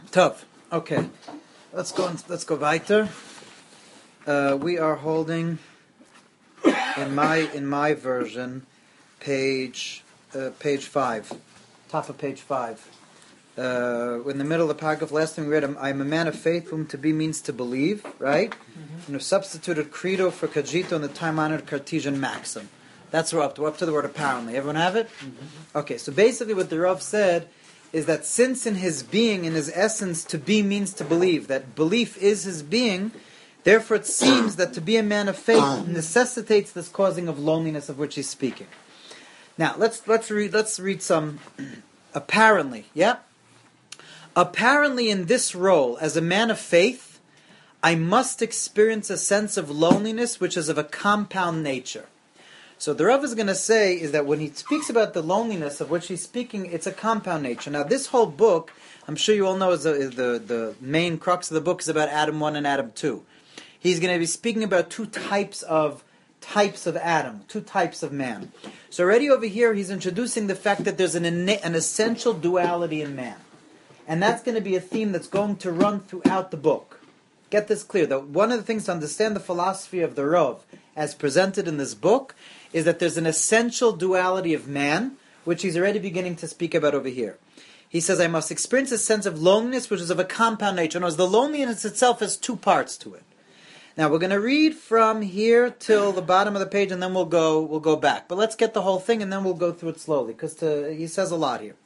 Tough. Okay. Let's go weiter. We are holding in my version page 5. Top of page 5. In the middle of the paragraph, last time we read, I'm a man of faith, whom to be means to believe, right? Mm-hmm. And we've substituted credo for cogito in the time-honored Cartesian maxim. That's where we're up to. We're up to the word apparently. Everyone have it? Mm-hmm. Okay, so basically what the Rav said is that since in his being, in his essence, to be means to believe, that belief is his being, therefore it seems that to be a man of faith necessitates this causing of loneliness of which he's speaking. Now, let's read some apparently, yeah? Apparently in this role, as a man of faith, I must experience a sense of loneliness which is of a compound nature. So the Rav is going to say is that when he speaks about the loneliness of which he's speaking, it's a compound nature. Now this whole book, I'm sure you all know, is the main crux of the book is about Adam 1 and Adam 2. He's going to be speaking about two types of Adam, two types of man. So already over here he's introducing the fact that there's an essential duality in man. And that's going to be a theme that's going to run throughout the book. Get this clear, that one of the things to understand the philosophy of the Rav as presented in this book is that there's an essential duality of man, which he's already beginning to speak about over here. He says, I must experience a sense of loneliness, which is of a compound nature. In other words, the loneliness itself has two parts to it. Now, we're going to read from here till the bottom of the page, and then we'll go back. But let's get the whole thing, and then we'll go through it slowly, because he says a lot here.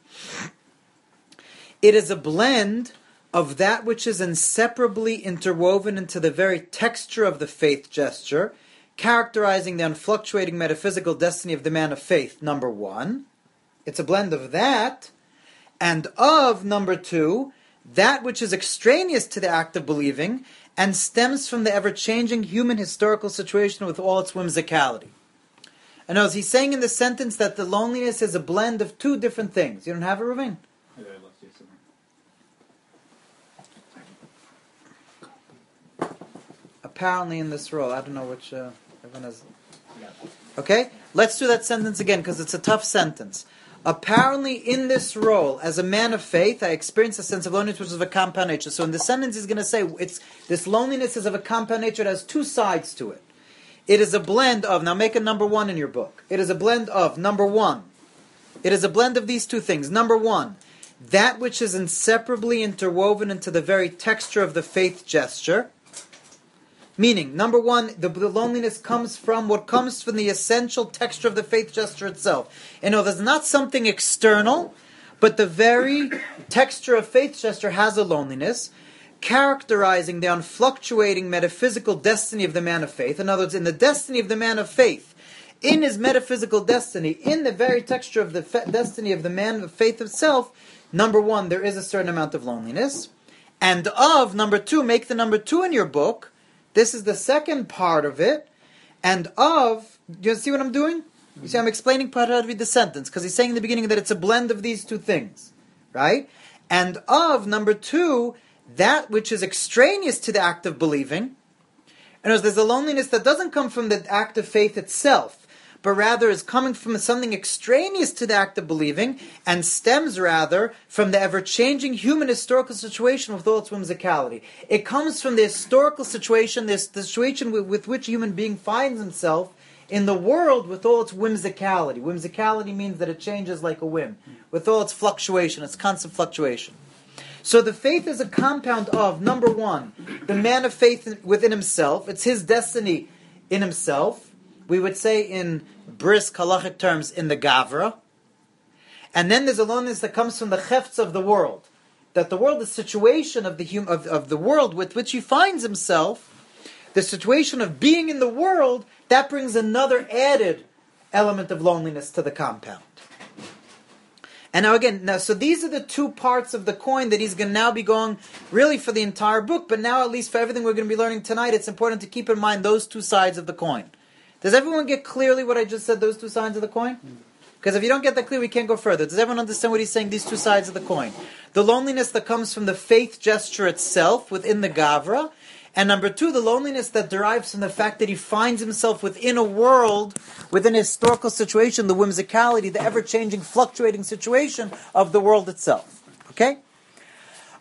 It is a blend of that which is inseparably interwoven into the very texture of the faith gesture, characterizing the unfluctuating metaphysical destiny of the man of faith, number one. It's a blend of that, and of, number two, that which is extraneous to the act of believing, and stems from the ever-changing human historical situation with all its whimsicality. And as he's saying in the sentence that the loneliness is a blend of two different things. You don't have it, Ravine? Apparently in this role. I don't know which... everyone has... Okay? Let's do that sentence again, because it's a tough sentence. Apparently in this role, as a man of faith, I experience a sense of loneliness which is of a compound nature. So in the sentence he's going to say, this loneliness is of a compound nature. It has two sides to it. It is a blend of... Now make a number one in your book. It is a blend of, number one. It is a blend of these two things. Number one, that which is inseparably interwoven into the very texture of the faith gesture. Meaning, number one, the loneliness comes from the essential texture of the faith gesture itself. And there's not something external, but the very texture of faith gesture has a loneliness, characterizing the unfluctuating metaphysical destiny of the man of faith. In other words, in the destiny of the man of faith, in his metaphysical destiny, in the very texture of the destiny of the man of faith itself, number one, there is a certain amount of loneliness. And of, number two, make the number two in your book. This is the second part of it. And of, do you see what I'm doing? You see, I'm explaining part how to read the sentence, because he's saying in the beginning that it's a blend of these two things. Right? And of, number two, that which is extraneous to the act of believing. And there's a loneliness that doesn't come from the act of faith itself, but rather is coming from something extraneous to the act of believing, and stems rather from the ever-changing human historical situation with all its whimsicality. It comes from the historical situation, the situation with which a human being finds himself in the world with all its whimsicality. Whimsicality means that it changes like a whim, with all its fluctuation, its constant fluctuation. So the faith is a compound of, number one, the man of faith within himself. It's his destiny in himself. We would say in brisk halachic terms, in the Gavra. And then there's a loneliness that comes from the chefts of the world. That the world, the situation of the world with which he finds himself, the situation of being in the world, that brings another added element of loneliness to the compound. And now again, so these are the two parts of the coin that he's going to now be going really for the entire book, but now at least for everything we're going to be learning tonight, it's important to keep in mind those two sides of the coin. Does everyone get clearly what I just said, those two sides of the coin? Because if you don't get that clear, we can't go further. Does everyone understand what he's saying, these two sides of the coin? The loneliness that comes from the faith gesture itself within the Gavra, and number two, the loneliness that derives from the fact that he finds himself within a world, within a historical situation, the whimsicality, the ever-changing, fluctuating situation of the world itself. Okay?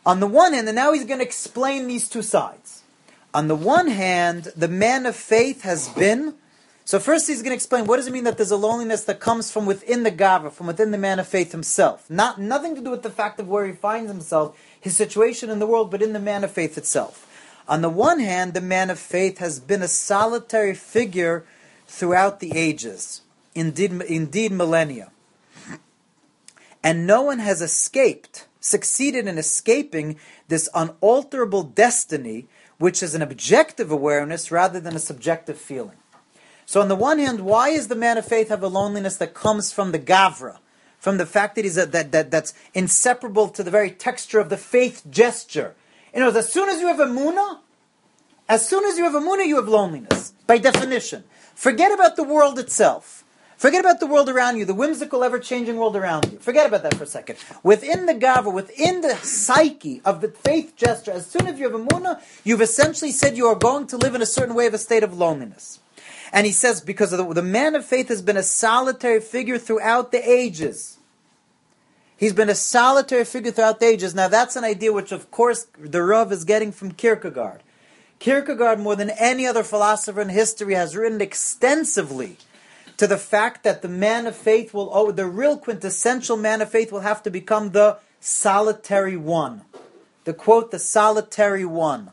On the one hand, and now he's going to explain these two sides. On the one hand, the man of faith has been... So first he's going to explain what does it mean that there's a loneliness that comes from within the Gavra, from within the man of faith himself. Nothing to do with the fact of where he finds himself, his situation in the world, but in the man of faith itself. On the one hand, the man of faith has been a solitary figure throughout the ages, indeed millennia. And no one has succeeded in escaping this unalterable destiny, which is an objective awareness rather than a subjective feeling. So on the one hand, why is the man of faith have a loneliness that comes from the Gavra, from the fact that he's that's inseparable to the very texture of the faith gesture? In other words, as soon as you have emunah, you have loneliness, by definition. Forget about the world itself. Forget about the world around you, the whimsical, ever-changing world around you. Forget about that for a second. Within the Gavra, within the psyche of the faith gesture, as soon as you have emunah, you've essentially said you are going to live in a certain way of a state of loneliness. And he says, because of the man of faith has been a solitary figure throughout the ages. He's been a solitary figure throughout the ages. Now that's an idea which, of course, the Rav is getting from Kierkegaard. Kierkegaard, more than any other philosopher in history, has written extensively to the fact that the man of faith the real quintessential man of faith will have to become the solitary one. The quote, the solitary one.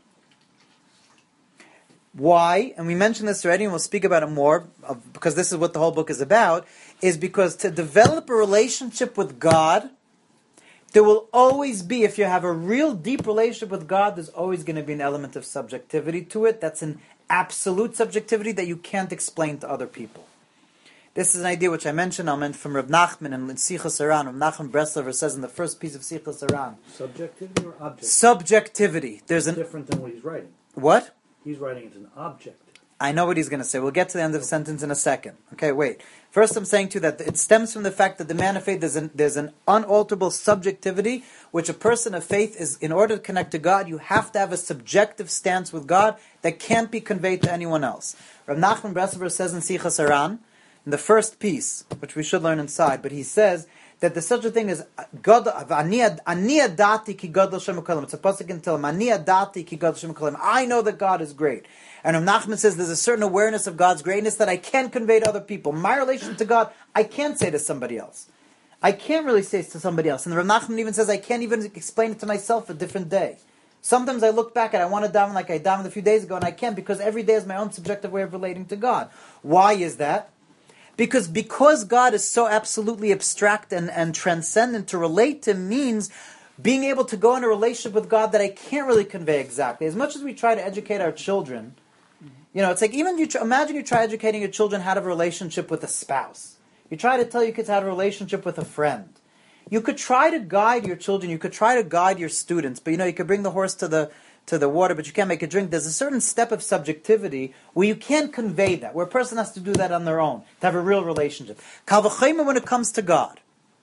Why? And we mentioned this already, and we'll speak about it more, because this is what the whole book is about, is because to develop a relationship with God, there will always be, if you have a real deep relationship with God, there's always going to be an element of subjectivity to it. That's an absolute subjectivity that you can't explain to other people. This is an idea which I mentioned from Reb Nachman in Sichas Aran. Reb Nachman Breslover says in the first piece of Sichas Aran. Subjectivity or objectivity? Subjectivity. There's different than what he's writing. What? He's writing it as an object. I know what he's going to say. We'll get to the end of the sentence in a second. Okay, wait. First I'm saying to you that it stems from the fact that the man of faith, there's an unalterable subjectivity, which a person of faith is, in order to connect to God, you have to have a subjective stance with God that can't be conveyed to anyone else. Rav Nachman Breslover says in Sichas Aran, in the first piece, which we should learn inside, but he says that there's such a thing as God. Ani adati ki gadol Shem HaKolim. It's a pasuk in Tehillim. Ani adati ki gadol Shem HaKolim. I know that God is great. And Rav Nachman says there's a certain awareness of God's greatness that I can't convey to other people. My relation to God, I can't say to somebody else. I can't really say to somebody else. And Rav Nachman even says I can't even explain it to myself a different day. Sometimes I look back and I want to daven like I davened a few days ago, and I can't, because every day is my own subjective way of relating to God. Why is that? Because God is so absolutely abstract and transcendent, to relate to means being able to go in a relationship with God that I can't really convey exactly. As much as we try to educate our children, it's like even imagine you try educating your children how to have a relationship with a spouse. You try to tell your kids how to have a relationship with a friend. You could try to guide your children, you could try to guide your students, but you could bring the horse to the water, but you can't make it drink. There's a certain step of subjectivity where you can't convey that, where a person has to do that on their own, to have a real relationship. Kal v'chomer when it comes to God.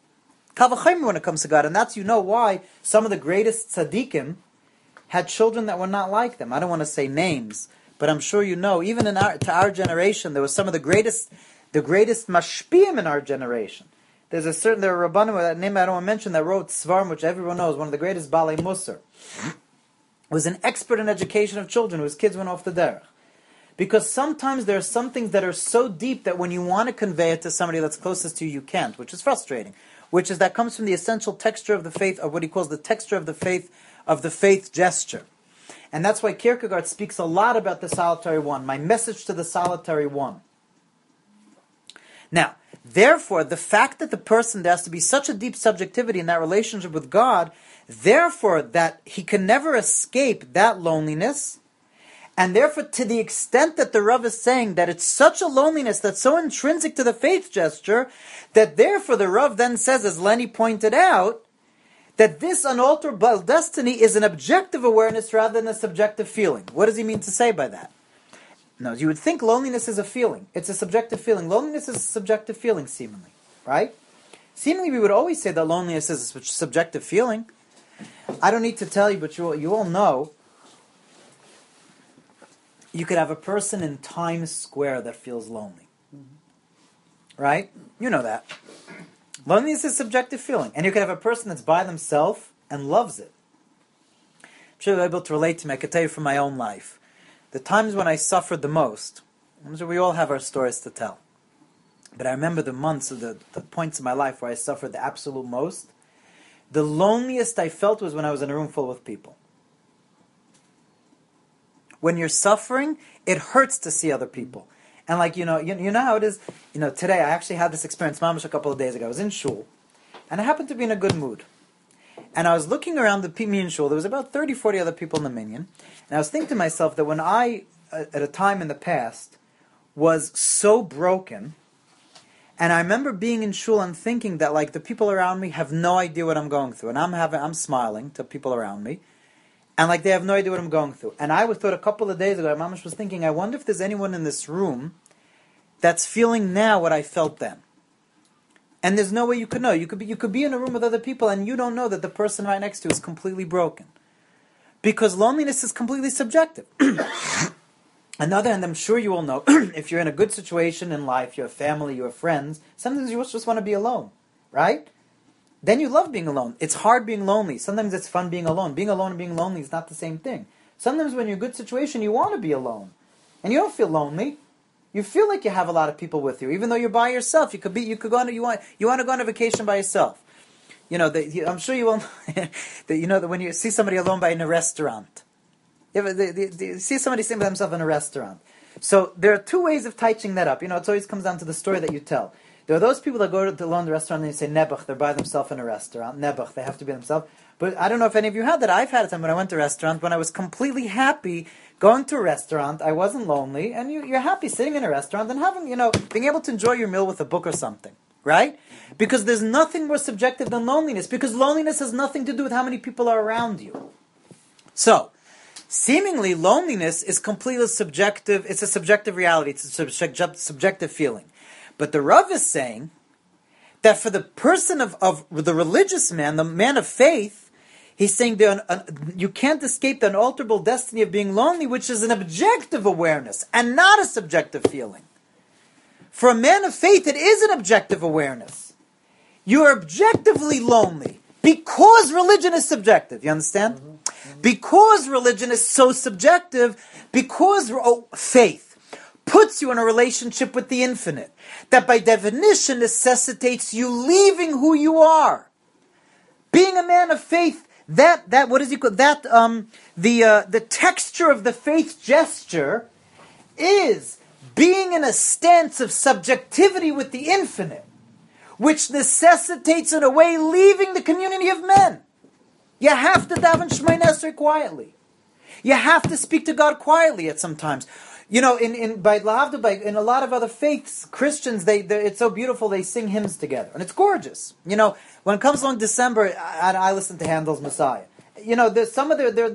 Kal v'chomer when it comes to God. And that's, why some of the greatest tzaddikim had children that were not like them. I don't want to say names, but I'm sure even to our generation, there was some of the greatest mashpiyim in our generation. There are Rabbanim, that name I don't want to mention, that wrote Svarim, which everyone knows, one of the greatest Balei Musar. Was an expert in education of children whose kids went off the derech. Because sometimes there are some things that are so deep that when you want to convey it to somebody that's closest to you, you can't, which is frustrating. That comes from the essential texture of the faith, of what he calls the texture of the faith gesture. And that's why Kierkegaard speaks a lot about the solitary one, my message to the solitary one. Now, therefore, the fact that the person, there has to be such a deep subjectivity in that relationship with God, therefore, that he can never escape that loneliness, and therefore, to the extent that the Rav is saying that it's such a loneliness that's so intrinsic to the faith gesture, that therefore the Rav then says, as Lenny pointed out, that this unalterable destiny is an objective awareness rather than a subjective feeling. What does he mean to say by that? No, you would think loneliness is a feeling. It's a subjective feeling. Loneliness is a subjective feeling, seemingly. Right? Seemingly, we would always say that loneliness is a subjective feeling. I don't need to tell you, but you all know, you could have a person in Times Square that feels lonely. Right? You know that. Loneliness is a subjective feeling. And you could have a person that's by themselves and loves it. sure you're able to relate to me. I could tell you from my own life. The times when I suffered the most, I'm sure we all have our stories to tell. But I remember the months of the points in my life where I suffered the absolute most. The loneliest I felt was when I was in a room full with people. When you're suffering, it hurts to see other people. And you know how it is. Today I actually had this experience, mamash, a couple of days ago. I was in shul, and I happened to be in a good mood. And I was looking around the minyan shul. There was about 30, 40 other people in the minyan. And I was thinking to myself that when I, at a time in the past, was so broken, and I remember being in shul and thinking that the people around me have no idea what I'm going through. And I'm smiling to people around me. And they have no idea what I'm going through. And I thought a couple of days ago, Mamash was thinking, I wonder if there's anyone in this room that's feeling now what I felt then. And there's no way you could know. You could be in a room with other people and you don't know that the person right next to you is completely broken. Because loneliness is completely subjective. On the other hand, I'm sure you all know, if you're in a good situation in life, you have family, you have friends, sometimes you just want to be alone, right? Then you love being alone. It's hard being lonely. Sometimes it's fun being alone. Being alone and being lonely is not the same thing. Sometimes when you're in a good situation, you want to be alone. And you don't feel lonely. You feel like you have a lot of people with you. Even though you're by yourself, you want to go on a vacation by yourself. I'm sure you all know that when you see somebody alone in a restaurant. You see somebody sitting by themselves in a restaurant. So there are two ways of teaching that up. It always comes down to the story that you tell. There are those people that go to alone in the restaurant and they say nebuch, they're by themselves in a restaurant. Nebuch, they have to be themselves. But I don't know if any of you had that. I've had a time when I went to a restaurant when I was completely happy going to a restaurant. I wasn't lonely, and you're happy sitting in a restaurant and having, being able to enjoy your meal with a book or something, right? Because there's nothing more subjective than loneliness. Because loneliness has nothing to do with how many people are around you. So, seemingly loneliness is completely subjective. It's a subjective reality. It's a subjective feeling. But the Rav is saying that for the person of the religious man, the man of faith, he's saying you can't escape the unalterable destiny of being lonely, which is an objective awareness and not a subjective feeling. For a man of faith, it is an objective awareness. You are objectively lonely because religion is subjective. You understand? Mm-hmm. Because religion is so subjective, because faith puts you in a relationship with the infinite, that by definition necessitates you leaving who you are. Being a man of faith, the texture of the faith gesture is being in a stance of subjectivity with the infinite, which necessitates in a way leaving the community of men. You have to daven Shemay Esrei quietly. You have to speak to God quietly at some times. In a lot of other faiths, Christians, it's so beautiful, they sing hymns together. And it's gorgeous. When it comes along December, I listen to Handel's Messiah. There's some of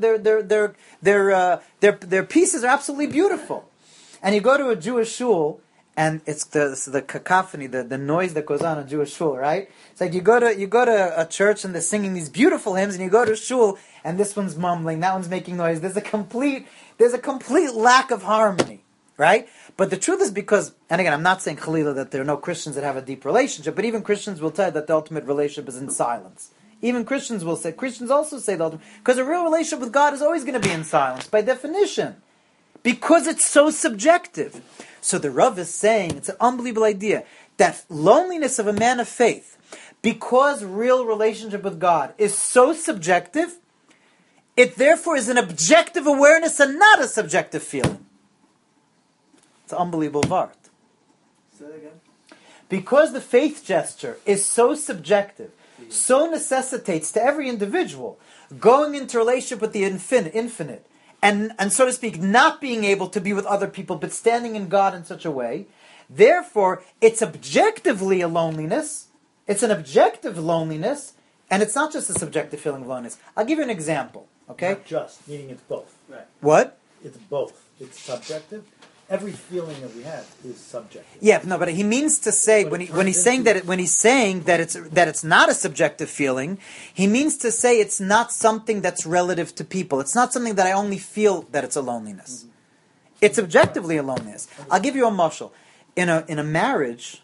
their pieces are absolutely beautiful. And you go to a Jewish shul, and it's the cacophony, the noise that goes on in a Jewish shul, right? It's like you go to a church and they're singing these beautiful hymns, and you go to a shul and this one's mumbling, that one's making noise. There's a complete lack of harmony, right? But the truth is because, and again, I'm not saying Khalila that there are no Christians that have a deep relationship, but even Christians will tell you that the ultimate relationship is in silence. Even Christians also say the ultimate, because a real relationship with God is always going to be in silence, by definition. Because it's so subjective. So the Rav is saying, it's an unbelievable idea, that loneliness of a man of faith, because real relationship with God is so subjective, it therefore is an objective awareness and not a subjective feeling. It's an unbelievable vart. Say that again. Because the faith gesture is so subjective, so necessitates to every individual going into relationship with the infinite, and so to speak, not being able to be with other people, but standing in God in such a way. Therefore, it's objectively a loneliness. It's an objective loneliness, and it's not just a subjective feeling of loneliness. I'll give you an example, okay? Not just, meaning it's both. Right. What? It's both. It's subjective. Every feeling that we have is subjective. Yeah, no, but he means to say when he's saying that it's not a subjective feeling, he means to say it's not something that's relative to people. It's not something that I only feel that it's a loneliness. Mm-hmm. It's objectively a loneliness. I'll give you a mashal. In a marriage,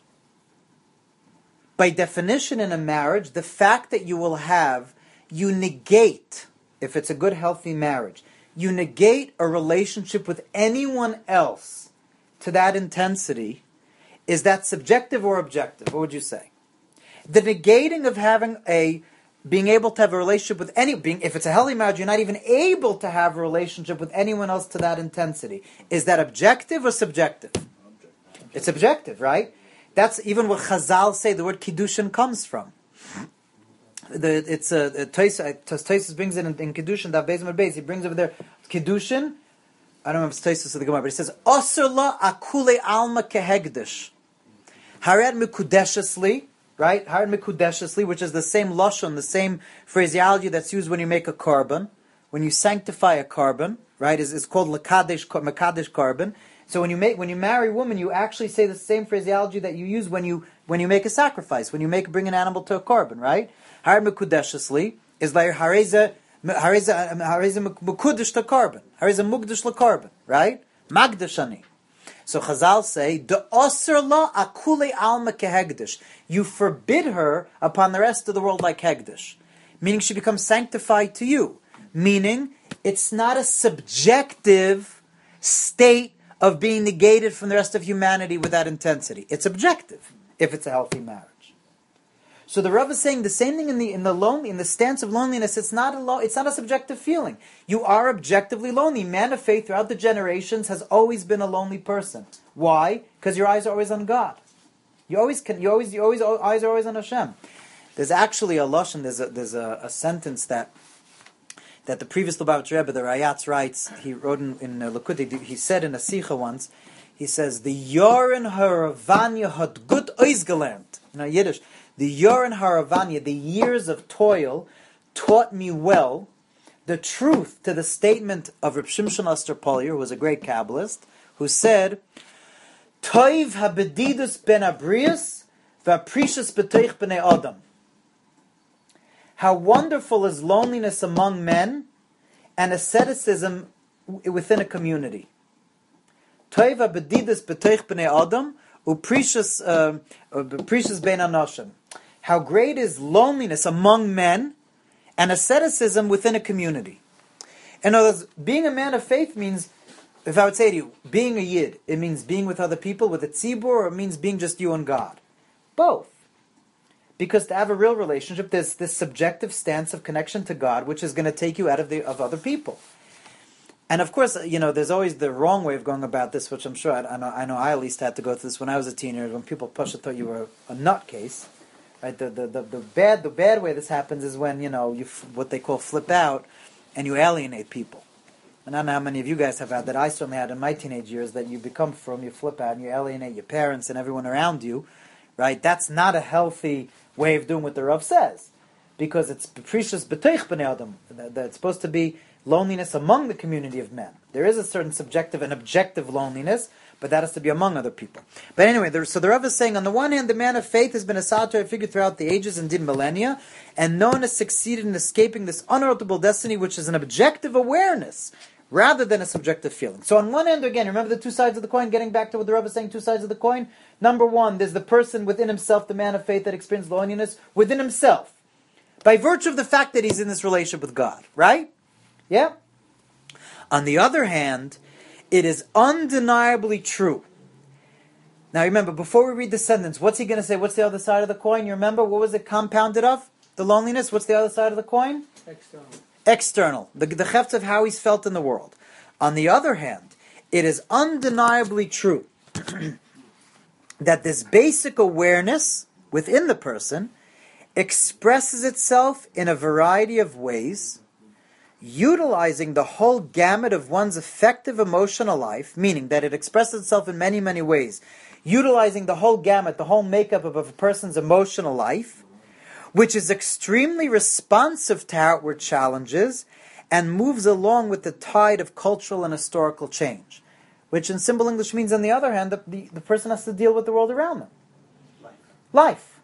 by definition, in a marriage, the fact that you negate if it's a good, healthy marriage, you negate a relationship with anyone else to that intensity, is that subjective or objective? What would you say? The negating of being able to have a relationship with if it's a healthy marriage, you're not even able to have a relationship with anyone else to that intensity. Is that objective or subjective? It's objective, right? That's even what Chazal say the word Kiddushin comes from. Tosfos brings it in Kiddushin, that Beis Amud Beis, he brings over there Kiddushin. I don't know if it's Tosfos or the Gemara, but he says Osir la akule alma kehegdish. Hared mikudeshesli, right? Hared mikudeshesli, which is the same lashon, the same phraseology that's used when you make a korban, when you sanctify a korban, right? Is called mekadesh korban. So when you marry a woman, you actually say the same phraseology that you use when you make a sacrifice, when you bring an animal to a korban, right? Har mekudeshesli is like hareza mekudesh to korban, hareza mugdash le korban, right? Magdashani. So Chazal say de osir la akule alma kehegdish. You forbid her upon the rest of the world like hegdish, meaning she becomes sanctified to you. Meaning it's not a subjective state of being negated from the rest of humanity with that intensity. It's objective if it's a healthy marriage. So the Rav is saying the same thing in the stance of loneliness. It's not a subjective feeling. You are objectively lonely. Man of faith throughout the generations has always been a lonely person. Why? Because your eyes are always on God. Your eyes are always on Hashem. There's actually a lashon. There's a sentence that the previous Lubavitcher Rebbe, the Rayatz, writes. He wrote in Likutei. He said in a sicha once. He says the Yoren Haravanya had gut oizgelernt. Yiddish. The Yoren Haravanya, the years of toil, taught me well the truth to the statement of Reb Shimshon Oster Polier, who was a great Kabbalist, who said, Toiv habedidus ben abrius v'aprishus b'toich b'nei Adam. How wonderful is loneliness among men and asceticism within a community. Toiv habedidus b'toich b'nei Adam u'prishus ben anoshim. How great is loneliness among men and asceticism within a community. In other words, being a man of faith means, if I would say to you, being a Yid, it means being with other people, with a tzibur, or it means being just you and God. Both. Because to have a real relationship, there's this subjective stance of connection to God, which is going to take you out of other people. And of course, there's always the wrong way of going about this, which I'm sure, I know I at least had to go through this when I was a teenager, when people thought you were a nutcase. Right, the bad way this happens is when you what they call flip out, and you alienate people. And I don't know how many of you guys have had that. I certainly had in my teenage years, that you become from, you flip out, and you alienate your parents and everyone around you. Right, that's not a healthy way of doing what the Rav says, because it's precious b'teich b'nei adam. That's supposed to be loneliness among the community of men. There is a certain subjective and objective loneliness, but that has to be among other people. But anyway, so the Rav is saying, on the one hand, the man of faith has been a Satire figure throughout the ages and did millennia, and no one has succeeded in escaping this unalterable destiny, which is an objective awareness, rather than a subjective feeling. So on one hand, again, remember the two sides of the coin, getting back to what the Rav is saying, two sides of the coin? Number one, there's the person within himself, the man of faith that experienced loneliness within himself, by virtue of the fact that he's in this relationship with God, right? Yeah? On the other hand, it is undeniably true. Now remember, before we read the sentence, what's he going to say? What's the other side of the coin? You remember, what was it compounded of? The loneliness? What's the other side of the coin? External. The chefts of how he's felt in the world. On the other hand, it is undeniably true that this basic awareness within the person expresses itself in a variety of ways, utilizing the whole gamut of one's effective emotional life, meaning that it expresses itself in many, many ways, utilizing the whole gamut, the whole makeup of a person's emotional life, which is extremely responsive to outward challenges and moves along with the tide of cultural and historical change, which in simple English means, on the other hand, the person has to deal with the world around them. Life.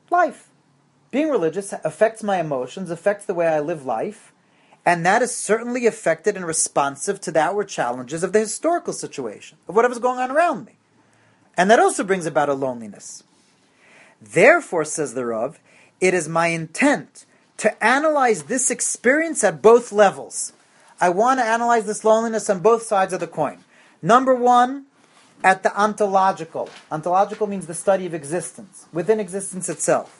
Being religious affects my emotions, affects the way I live life, and that is certainly affected and responsive to the outward challenges of the historical situation, of whatever's going on around me. And that also brings about a loneliness. Therefore, says the Rav, it is my intent to analyze this experience at both levels. I want to analyze this loneliness on both sides of the coin. Number one, at the ontological. Ontological means the study of existence, within existence itself.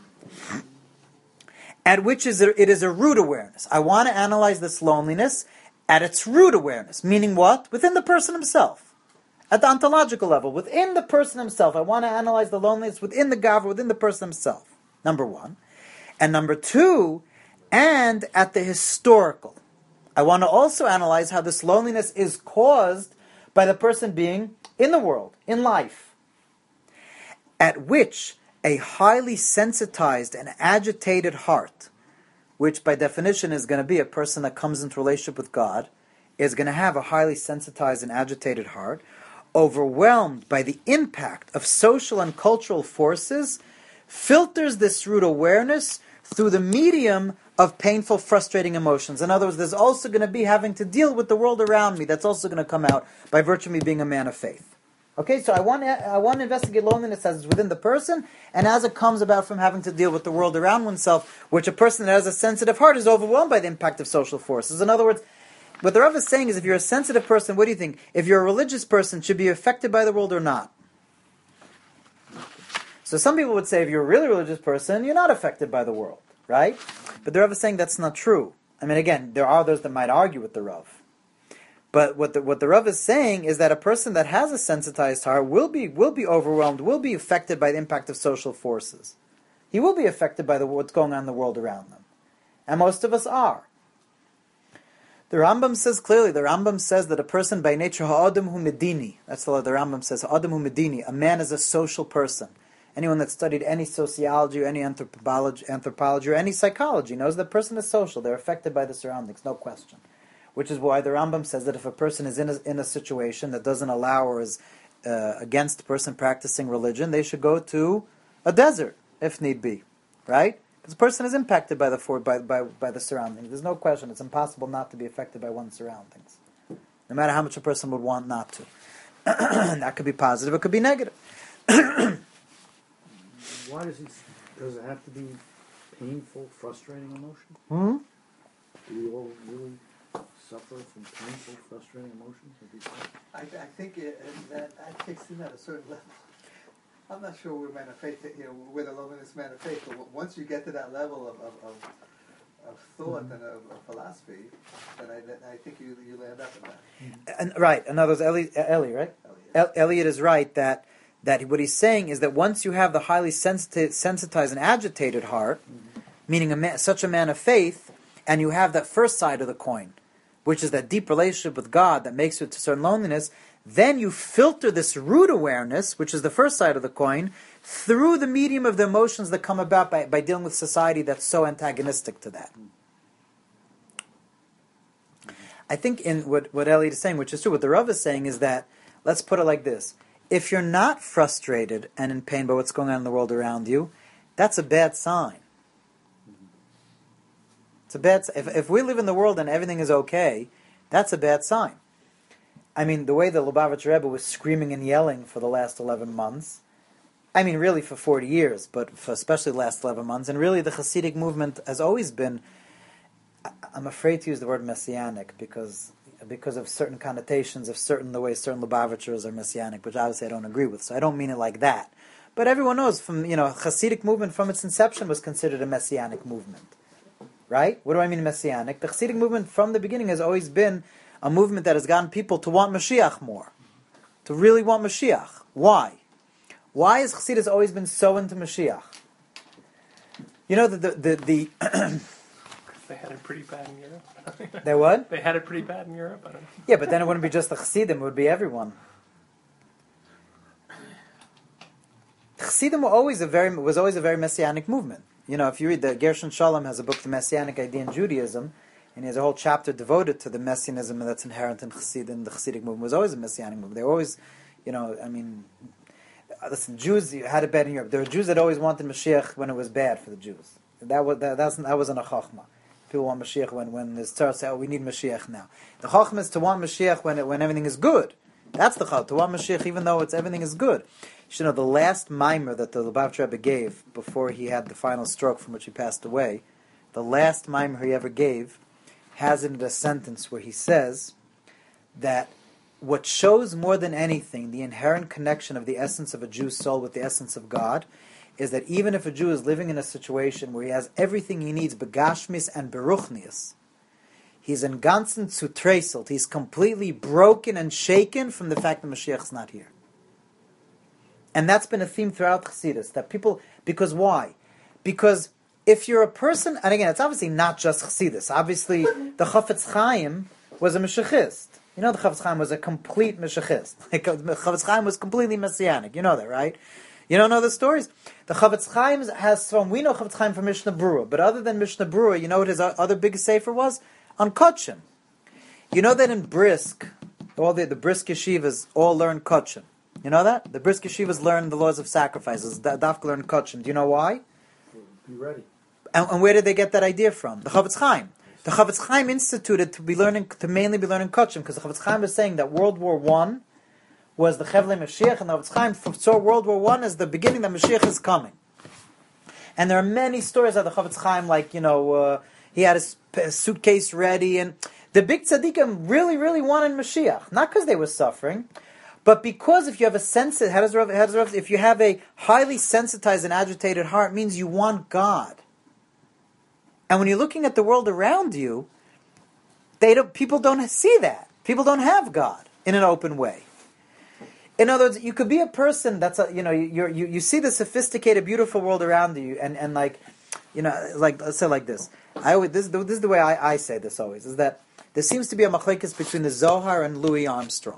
At which it is a root awareness. I want to analyze this loneliness at its root awareness. Meaning what? Within the person himself. At the ontological level, within the person himself. I want to analyze the loneliness within the Gavra, within the person himself. Number one. And number two, and at the historical. I want to also analyze how this loneliness is caused by the person being in the world, in life. At which a highly sensitized and agitated heart, which by definition is going to be a person that comes into relationship with God, is going to have a highly sensitized and agitated heart, overwhelmed by the impact of social and cultural forces, filters this root awareness through the medium of painful, frustrating emotions. In other words, there's also going to be having to deal with the world around me. That's also going to come out by virtue of me being a man of faith. Okay, so I want to investigate loneliness as it's within the person, and as it comes about from having to deal with the world around oneself, which a person that has a sensitive heart is overwhelmed by the impact of social forces. In other words, what the Rav is saying is, if you're a sensitive person, what do you think? If you're a religious person, should be affected by the world or not? So some people would say, if you're a really religious person, you're not affected by the world, right? But the Rav is saying that's not true. I mean, again, there are those that might argue with the Rav. But what the Rav is saying is that a person that has a sensitized heart will be overwhelmed, will be affected by the impact of social forces. He will be affected by what's going on in the world around them. And most of us are. The Rambam says clearly, the Rambam says that a person by nature, ha'adam hu medini, that's the Rambam says, ha'adam hu medini, a man is a social person. Anyone that studied any sociology or any anthropology or any psychology knows that a person is social. They're affected by the surroundings, no question. Which is why the Rambam says that if a person is in a situation that doesn't allow or is against the person practicing religion, they should go to a desert, if need be. Right? Because the person is impacted by the surroundings. There's no question. It's impossible not to be affected by one's surroundings. No matter how much a person would want not to. That could be positive, it could be negative. Why does it have to be painful, frustrating emotion? Hmm? Do we all really suffer from painful, frustrating emotions? I think that kicks in at a certain level. I'm not sure we're man of faith, we're the loneliness man of faith, but once you get to that level of thought and of philosophy, then I think you land up in that. And, right, in other words, Eli, right? Elliot is right that what he's saying is that once you have the highly sensitized and agitated heart, meaning such a man of faith, and you have that first side of the coin, which is that deep relationship with God that makes you to certain loneliness, then you filter this root awareness, which is the first side of the coin, through the medium of the emotions that come about by dealing with society that's so antagonistic to that. I think in what Elliot is saying, which is true, what the Rav is saying is that, let's put it like this, if you're not frustrated and in pain by what's going on in the world around you, that's a bad sign. It's a bad. If we live in the world and everything is okay, that's a bad sign. I mean, the way the Lubavitcher Rebbe was screaming and yelling for the last 11 months, I mean, really for 40 years, but for especially the last 11 months, and really the Hasidic movement has always been, I'm afraid to use the word messianic because of certain connotations of the way certain Lubavitchers are messianic, which obviously I don't agree with, so I don't mean it like that. But everyone knows from, Hasidic movement from its inception was considered a messianic movement. Right? What do I mean messianic? The Hasidic movement from the beginning has always been a movement that has gotten people to want Mashiach more. To really want Mashiach. Why? Why has Hasidus always been so into Mashiach? You know, the They had it pretty bad in Europe. They what? They had it pretty bad in Europe. I don't know. Yeah, but then it wouldn't be just the Hasidim, it would be everyone. Chassidim was always a very messianic movement. If you read Gershon Shalom has a book, The Messianic Idea in Judaism, and he has a whole chapter devoted to the messianism that's inherent in Chassidim. The Chassidic movement was always a messianic movement. They were always, listen, Jews had it bad in Europe. There were Jews that always wanted Mashiach when it was bad for the Jews. That wasn't a chachma. People want Mashiach when there's Torah say, we need Mashiach now. The chachma is to want Mashiach when everything is good. That's the chachma, to want Mashiach even though everything is good. You should know the last mimer that the Lubavitcher Rebbe gave before he had the final stroke from which he passed away, the last mimer he ever gave, has it in a sentence where he says that what shows more than anything the inherent connection of the essence of a Jew's soul with the essence of God is that even if a Jew is living in a situation where he has everything he needs, begashmis and beruchnius, he's in ganzen zutreselt, he's completely broken and shaken from the fact that Mashiach is not here. And that's been a theme throughout Chassidus, that people, because why? Because if you're a person, and again, it's obviously not just Chassidus, obviously the Chafetz Chaim was a Mashiachist. You know the Chafetz Chaim was a complete Mashiachist. Like, the Chafetz Chaim was completely Messianic, you know that, right? You don't know the stories? The Chafetz Chaim has from, we know Chafetz Chaim from Mishnah Berurah, but other than Mishnah Berurah, you know what his other biggest sefer was? On Kotchim. You know that in Brisk, all the Brisk yeshivas all learn Kotchim. You know that? The Brisk yeshivas learn the laws of sacrifices. Dafka learn Kotchim. Do you know why? Be ready. And where did they get that idea from? The Chafetz Chaim. The Chafetz Chaim instituted to mainly be learning Kotchim, because the Chafetz Chaim was saying that World War I was the Chevlei Mashiach, and the Chafetz Chaim saw World War I as the beginning that Mashiach is coming. And there are many stories of the Chafetz Chaim, like, he had his suitcase ready, and the big tzaddikim really, really wanted Mashiach. Not because they were suffering, but because if you have if you have a highly sensitized and agitated heart, it means you want God. And when you're looking at the world around you, people don't see that. People don't have God in an open way. In other words, you could be a person that's you see the sophisticated, beautiful world around you, and like let's say like this. This is the way I say this always, is that there seems to be a machlekes between the Zohar and Louis Armstrong.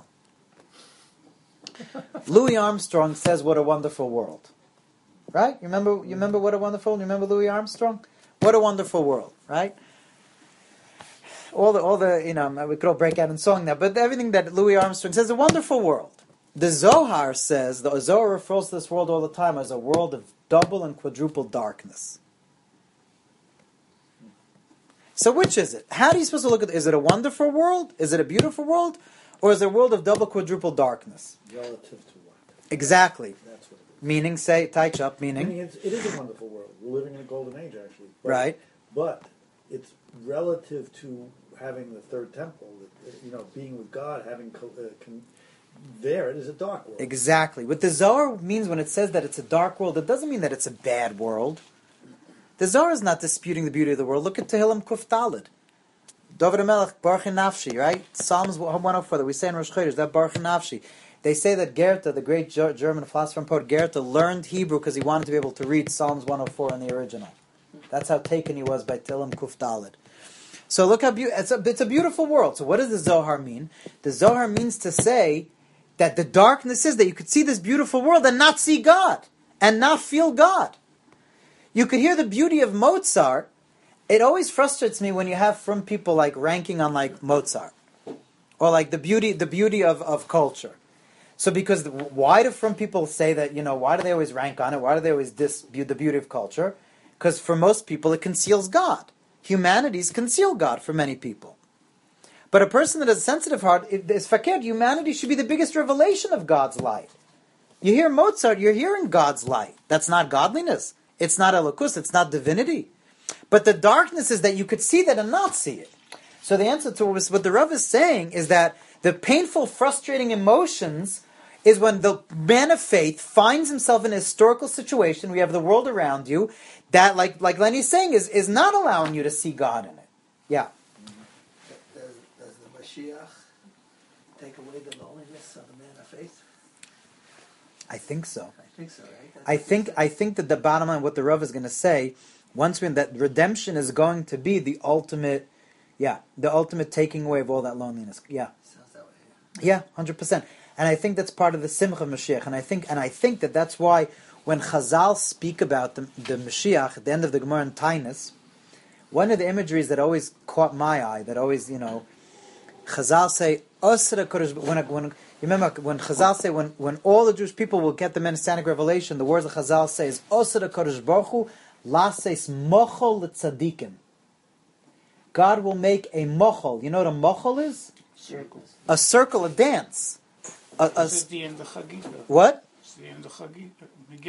Louis Armstrong says, "What a wonderful world," right? You remember what a wonderful. You remember Louis Armstrong? What a wonderful world, right? All the we could all break out in song now, but everything that Louis Armstrong says, a wonderful world. The Zohar says, the Zohar refers to this world all the time as a world of double and quadruple darkness. So which is it? How are you supposed to look at it? Is it a wonderful world? Is it a beautiful world? Or is it a world of double, quadruple darkness? Relative to what? Exactly. That's what it is. Meaning, say, Taichap, meaning? It is a wonderful world. We're living in a golden age, actually. Right. But it's relative to having the third temple, being with God, having... there, it is a dark world. Exactly. What the Zohar means when it says that it's a dark world, it doesn't mean that it's a bad world. The Zohar is not disputing the beauty of the world. Look at Tehillim Kuf Daled. David HaMelech, Baruch Nafshi, right? Psalms 104 that we say in Rosh Chodesh, that Baruch Nafshi. They say that Goethe, the great German philosopher and poet Goethe, learned Hebrew because he wanted to be able to read Psalms 104 in the original. That's how taken he was by Tehillim Kuf Daled. So look how beautiful, it's a beautiful world. So what does the Zohar mean? The Zohar means to say that the darkness is that you could see this beautiful world and not see God, and not feel God. You could hear the beauty of Mozart. It always frustrates me when you have from people like ranking on like Mozart, or like the beauty of culture. So because why do from people say that, why do they always rank on it? Why do they always dispute the beauty of culture? Because for most people it conceals God. Humanities conceal God for many people. But a person that has a sensitive heart, is fakir, humanity should be the biggest revelation of God's light. You hear Mozart, you're hearing God's light. That's not godliness. It's not elokus, it's not divinity. But the darkness is that you could see that and not see it. So the answer to what the Rav is saying is that the painful, frustrating emotions is when the man of faith finds himself in a historical situation, we have the world around you, that, like Lenny's saying, is not allowing you to see God in it. Yeah. Does the Mashiach take away the loneliness of the man of faith? I think so. I think so, right? I think that the bottom line, what the Rav is going to say, once we're in that, redemption is going to be the ultimate taking away of all that loneliness. Yeah. Sounds that way. Yeah, 100%. And I think that's part of the Simcha of Mashiach. And I think that that's why when Chazal speak about the Mashiach at the end of the Gemara in Tainus, one of the imageries that always caught my eye, that always, Chazal say, when you remember when Chazal say, when all the Jewish people will get the Messianic revelation, the words of Chazal say is, Osir HaKadosh Baruch Hu, Lases Mochol L'Tzadikim. God will make a mochol. You know what a mochol is? Circles. A circle, a dance. This is the end of Chagita. What? It's the end of Chagita. Megillah.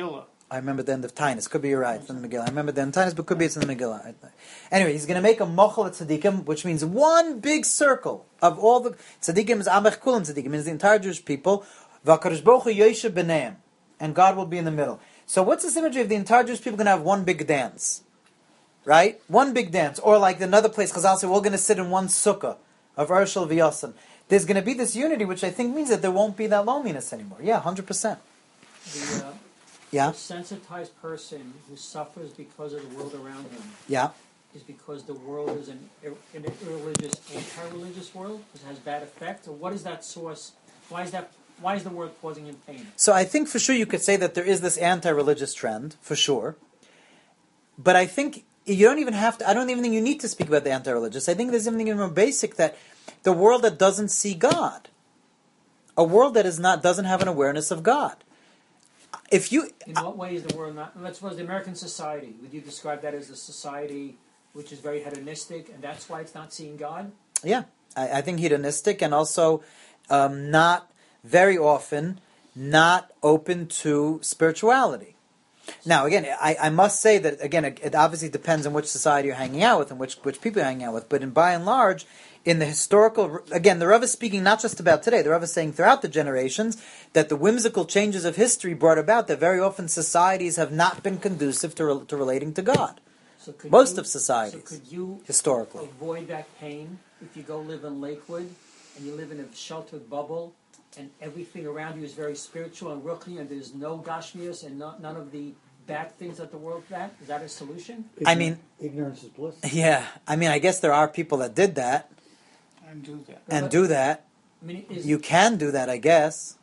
I remember the end of Tainus. Could be you're right, from the Megillah. I remember the end of Tainus, but could be it's in the Megillah. Anyway, he's going to make a mochel at tzaddikim, which means one big circle of all the tzaddikim is amech kulam tzaddikim, means the entire Jewish people. V'akadosh Baruch Hu yoshev b'neim, and God will be in the middle. So what's this imagery of the entire Jewish people going to have one big dance? Right? One big dance. Or like another place, Chazal say, we're going to sit in one sukkah of Urshel v'Yosan. There's going to be this unity, which I think means that there won't be that loneliness anymore. Yeah, 100%. The sensitized person who suffers because of the world around him is because the world is an irreligious, anti-religious world? It has bad effect? Or what is that source? Why is the world causing him pain? So I think for sure you could say that there is this anti-religious trend, for sure. But I think you don't even have to, I don't even think you need to speak about the anti-religious. I think there's something even more basic, that the world that doesn't see God, a world that doesn't have an awareness of God. In what way is the world not? Let's suppose the American society. Would you describe that as a society which is very hedonistic, and that's why it's not seeing God? Yeah, I think hedonistic, and also not very often not open to spirituality. Now, again, I must say that it obviously depends on which society you're hanging out with and which people you're hanging out with. But by and large, in the historical, again, the Rav is speaking not just about today. The Rav is saying throughout the generations that the whimsical changes of history brought about that very often societies have not been conducive to relating to God. Most of societies, so could you historically avoid that pain if you go live in Lakewood and you live in a sheltered bubble and everything around you is very spiritual and ruchni and there's no gashmias and none of the bad things that the world bad? Is that a solution? Ignorance is bliss. Yeah, I guess there are people that did that. And do that. You can do that, I guess.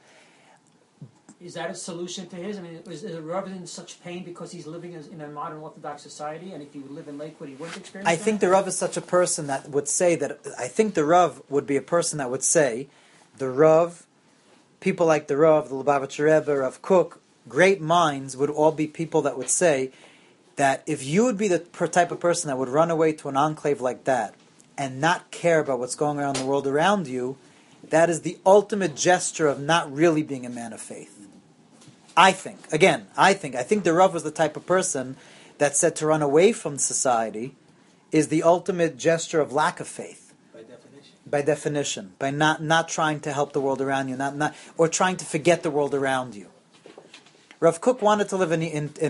Is that a solution to his? Is the Rav in such pain because he's living in a modern Orthodox society, and if he would live in Lakewood, he wouldn't experience I think the Rav is such a person that would say that, I think the Rav would be a person that would say, the Rav, people like the Rav, the Lubavitcher Rebbe, Rav Kook, great minds would all be people that would say that if you would be the type of person that would run away to an enclave like that, and not care about what's going on in the world around you, that is the ultimate gesture of not really being a man of faith. I think the Rav was the type of person that said to run away from society is the ultimate gesture of lack of faith. By definition. By not trying to help the world around you, or trying to forget the world around you. Rav Kook wanted to live in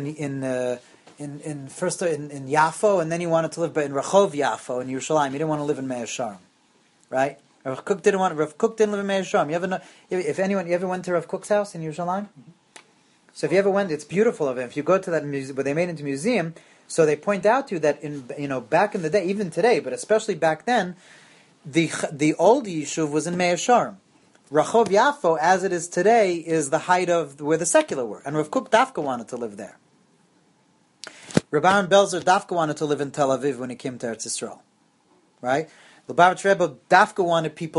Yafo, and then he wanted to live in Rehov Yafo in Yerushalayim. He didn't want to live in Meir Sharm, right? Rav Kook didn't live in Meir Sharm. You ever went to Rav Kook's house in Yerushalayim? Mm-hmm. So if you ever went, it's beautiful of him. If you go to that museum, where they made it into a museum, so they point out to you that back in the day, even today, but especially back then, the old yishuv was in Meir Sharm. Rehov Yafo, as it is today, is the height of where the secular were, and Rav Kook Dafka wanted to live there. Reb Aaron Belzer Dafka wanted to live in Tel Aviv when he came to Eretz Yisrael, right? Lubavitch Rebbe Dafka wanted people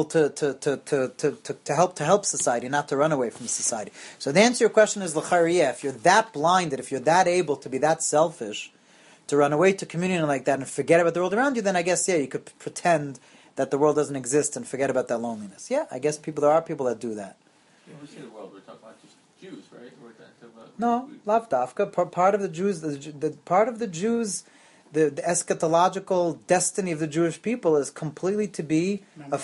to help society, not to run away from society. So the answer to your question is l'chariyeh. If you're that blinded, if you're that able to be that selfish, to run away to communion like that and forget about the world around you, then I guess you could pretend that the world doesn't exist and forget about that loneliness. Yeah, I guess there are people that do that. When we say the world, we're talking about just Jews, right? No, lav dafka. Part of the Jews, the eschatological destiny of the Jewish people is completely to be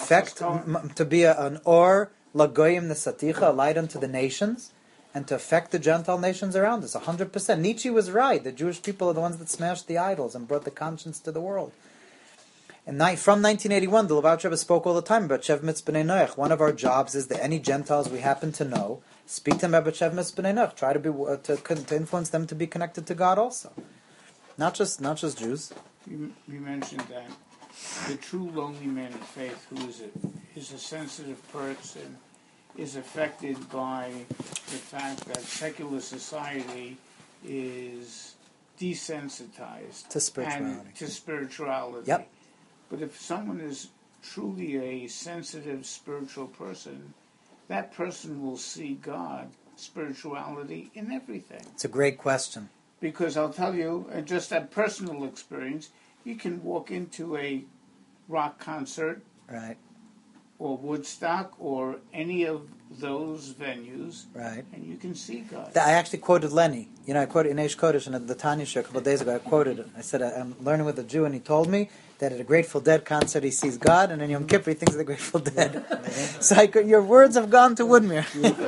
an or lagoyim nesaticha, a light unto the nations, and to affect the Gentile nations around us. 100%. Nietzsche was right. The Jewish people are the ones that smashed the idols and brought the conscience to the world. And from 1981, the Lubavitch Rebbe spoke all the time about Shev Mitzvah B'nai Noach. One of our jobs is that any Gentiles we happen to know, speak to them about Shev Mitzvah B'nai Noach. Try to influence them to be connected to God also. Not just Jews. You mentioned that the true lonely man of faith, who is a sensitive person, is affected by the fact that secular society is desensitized to spirituality. And to spirituality. Yep. But if someone is truly a sensitive spiritual person, that person will see God, spirituality, in everything. It's a great question. Because I'll tell you, just that personal experience, you can walk into a rock concert, right, or Woodstock or any of those venues, Right. and you can see God. I actually quoted Lenny. I quoted Inesh Kodesh in the Tanya Shir a couple of days ago. I quoted it. I said, I'm learning with a Jew, and he told me that at a Grateful Dead concert he sees God, and in Yom Kippur he thinks of the Grateful Dead. So your words have gone to Woodmere.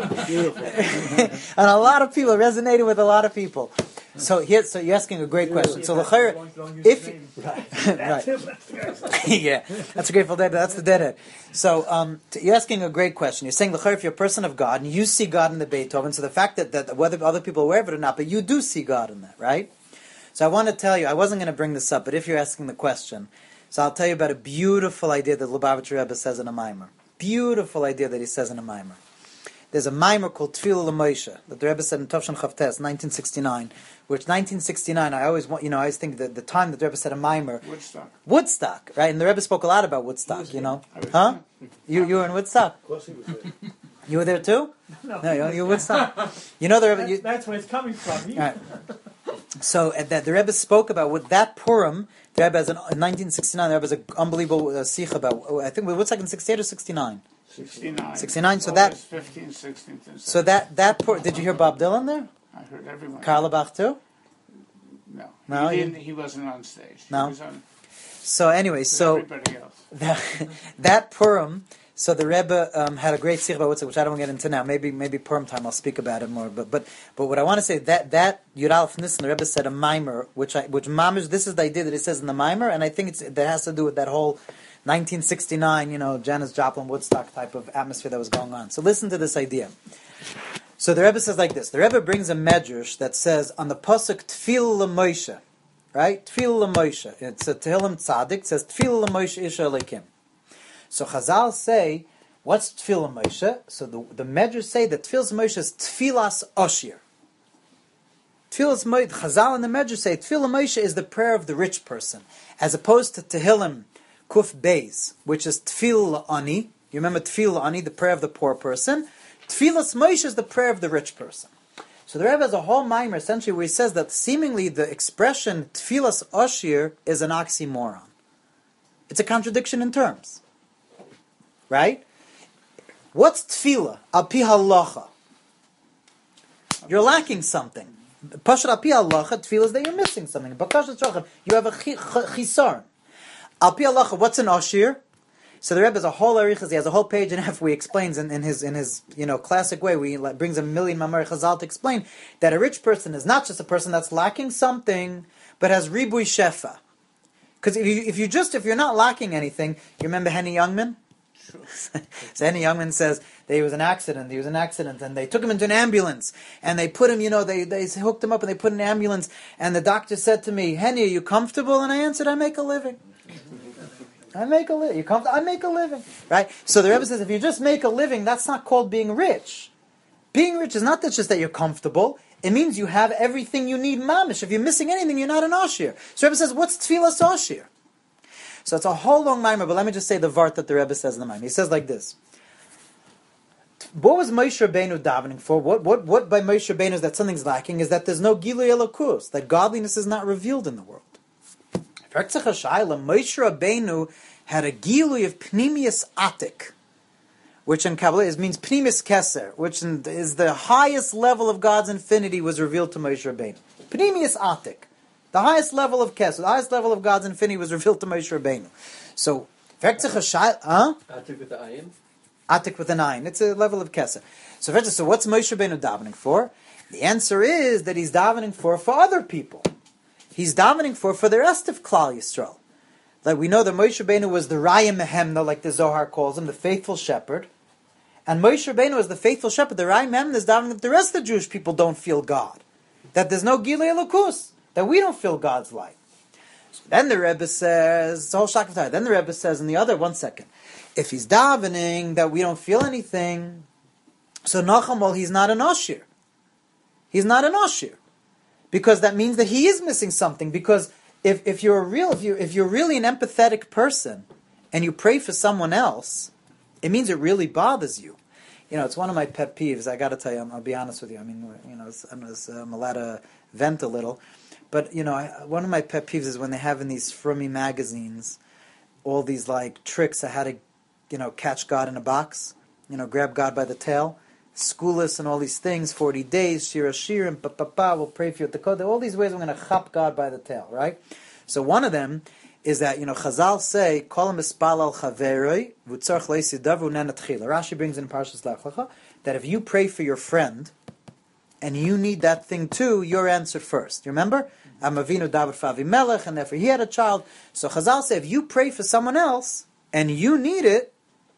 And a lot of people resonated with a lot of people. So you're asking a great question. So l'chayr, if right, yeah, that's a Grateful Dead. That's the Deadhead. So you're asking a great question. You're saying l'chayr, if you're a person of God and you see God in the Beethoven, so the fact that whether other people are aware of it or not, but you do see God in that, right? So I want to tell you, I wasn't going to bring this up, but if you're asking the question, so I'll tell you about a beautiful idea that Lubavitcher Rebbe says in a mimer. Beautiful idea that he says in a mimer. There's a mimer called Tefillah L'Moshe that the Rebbe said in Tovshan Chavtes, 1969. Which 1969, I always think that the time that the Rebbe said a mimer, Woodstock, right? And the Rebbe spoke a lot about Woodstock, huh? You were in Woodstock. Of course he was there. You were there too? No, you were Woodstock. The Rebbe. That's where it's coming from. Right. So the Rebbe spoke about with that Purim. The Rebbe has in 1969. The Rebbe has an unbelievable sikh about. I think Woodstock in 68 or 69. 69. 69. So August 15th, 16th, and 17th. So that did you hear Bob Dylan there? I heard everyone. Carlebach too? No. He wasn't on stage. No. He was on So anyway, everybody else. That Purim, so the Rebbe had a great sikh about Woodstock, which I don't want to get into now. Maybe Purim time I'll speak about it more. But what I want to say that Yud Aleph Nisan, the Rebbe said a mimer, which mamish. This is the idea that it says in the mimer, and I think that has to do with that whole 1969, Janis Joplin Woodstock type of atmosphere that was going on. So listen to this idea. So the Rebbe says like this. The Rebbe brings a medrash that says on the pasuk Tefillah L'Moshe, right? Tefillah L'Moshe. It's a Tehillim Tzadik. It says Tefillah L'Moshe Isha Elokim. So Chazal say, what's Tefillah L'Moshe? So the medrash say that Tefillah L'Moshe is Tfilas Oshir. Chazal and the medrash say Tefillah L'Moshe is the prayer of the rich person, as opposed to Tehillim Kuf Beis, which is Tefillah Ani. You remember Tefillah Ani, the prayer of the poor person. Tfilas Moshe is the prayer of the rich person. So the Rebbe has a whole mimer essentially where he says that seemingly the expression Tfilas Oshir is an oxymoron. It's a contradiction in terms. Right? What's Tfilah? Al pi halacha. You're lacking something. Pashat al pi halacha, Tfilah is that you're missing something. You have a chisarn. Al pi halacha, what's an Oshir? So the Rebbe has a whole arichas. He has a whole page and a half where he explains in his classic way. Where he brings a million mamar chazal to explain that a rich person is not just a person that's lacking something, but has ribui shefa. Because if you're not lacking anything, you remember Henny Youngman? Sure. So Henny Youngman says that he was an accident. He was an accident, and they took him into an ambulance, and they put him. They hooked him up, and they put him in an ambulance. And the doctor said to me, "Henny, are you comfortable?" And I answered, "I make a living." I make a living. I make a living, right? So the Rebbe says, if you just make a living, that's not called being rich. Being rich is not just that you're comfortable. It means you have everything you need, mamish. If you're missing anything, you're not an oshir. So the Rebbe says, what's tfilas oshir? So it's a whole long mimer, but let me just say the vart that the Rebbe says in the mimer. He says like this. What was Moshe Rabbeinu davening for? What by Moshe Rabbeinu is that something's lacking is that there's no Gilui Elokus, that godliness is not revealed in the world. Moshe Rabbeinu had a gilui of pnimius atik, which in Kabbalah means pnimius keser, which is the highest level of God's infinity was revealed to Moshe Rabbeinu. Pnimius atik, the highest level of keser, the highest level of God's infinity was revealed to Moshe Rabbeinu. So, atik with the ayin. Atik with an ayin. It's a level of keser. So what's Moshe Rabbeinu davening for? The answer is that he's davening for other people. He's davening for the rest of Klal Yisrael. Like we know that Moshe Rabbeinu was the Raya Mehemna, like the Zohar calls him, the faithful shepherd. And Moshe Rabbeinu was the faithful shepherd. The Raya Mehemna is davening that the rest of the Jewish people don't feel God. That there's no Gilui Elokus. That we don't feel God's light. So then the Rebbe says, it's a whole shock of time. Then the Rebbe says in the other, one second, if he's davening that we don't feel anything, so Nachamol, he's not an Oshir. He's not an Oshir. Because that means that he is missing something. Because if you're really an empathetic person and you pray for someone else, it means it really bothers you. It's one of my pet peeves. I got to tell you, I'll be honest with you. I mean, I'm allowed to vent a little, but one of my pet peeves is when they have in these frummy magazines all these like tricks of how to catch God in a box, grab God by the tail, schoolless and all these things, 40 days, Shira Shirim, we'll pray for you at the Kodesh. All these ways we're going to chop God by the tail, right? So one of them is that, Chazal say, Kol mispal al chaveroi, v'tzarch leisi davru nenatchila. Rashi brings in Parshas Lech Lecha, that if you pray for your friend, and you need that thing too, your answer first. You remember? Amavinu David for Avimelech, and therefore he had a child. So Chazal say, if you pray for someone else, and you need it,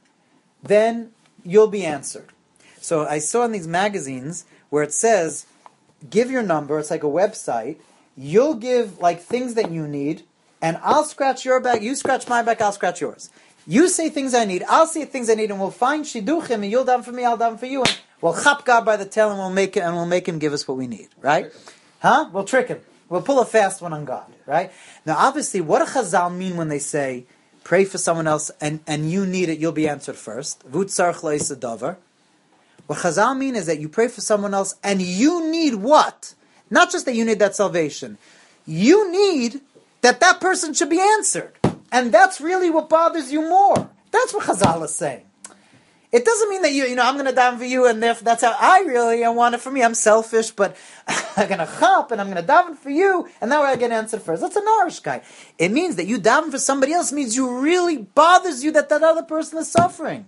then you'll be answered. So I saw in these magazines where it says, give your number, it's like a website, you'll give things that you need, and I'll scratch your back, you scratch my back, I'll scratch yours. You say things I need, I'll say things I need, and we'll find shidduchim, and you'll daven for me, I'll daven for you, and we'll chop God by the tail, and we'll make him give us what we need, right? We'll trick him. We'll pull a fast one on God, right? Now obviously, what do Chazal mean when they say, pray for someone else, and you need it, you'll be answered first? Vut tzarich leisa davar. What Chazal mean is that you pray for someone else and you need what? Not just that you need that salvation. You need that person should be answered. And that's really what bothers you more. That's what Chazal is saying. It doesn't mean that I'm going to daven for you and therefore that's how I want it for me. I'm selfish, but I'm going to chop and I'm going to daven for you and that way I get answered first. That's a Narish guy. It means that you daven for somebody else means you really bothers you that other person is suffering.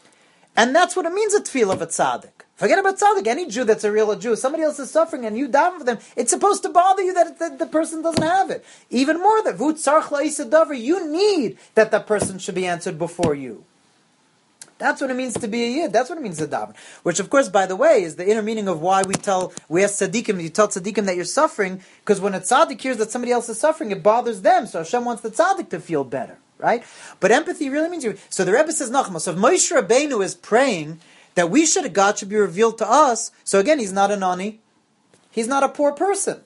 And that's what it means, a tefillah of a tzaddik. Forget about tzaddik. Any Jew that's a real Jew, somebody else is suffering and you daven for them, it's supposed to bother you that the person doesn't have it. Even more, that vut tzarich la'isa davar, you need that person should be answered before you. That's what it means to be a yid. That's what it means to daven. Which, of course, by the way, is the inner meaning of why we ask tzaddikim, you tell tzaddikim that you're suffering, because when a tzaddik hears that somebody else is suffering, it bothers them. So Hashem wants the tzaddik to feel better. Right? But empathy really means you. So the Rebbe says, Nachma, so if Moshe Rabbeinu is praying that God should be revealed to us, so again, he's not an ani, he's not a poor person.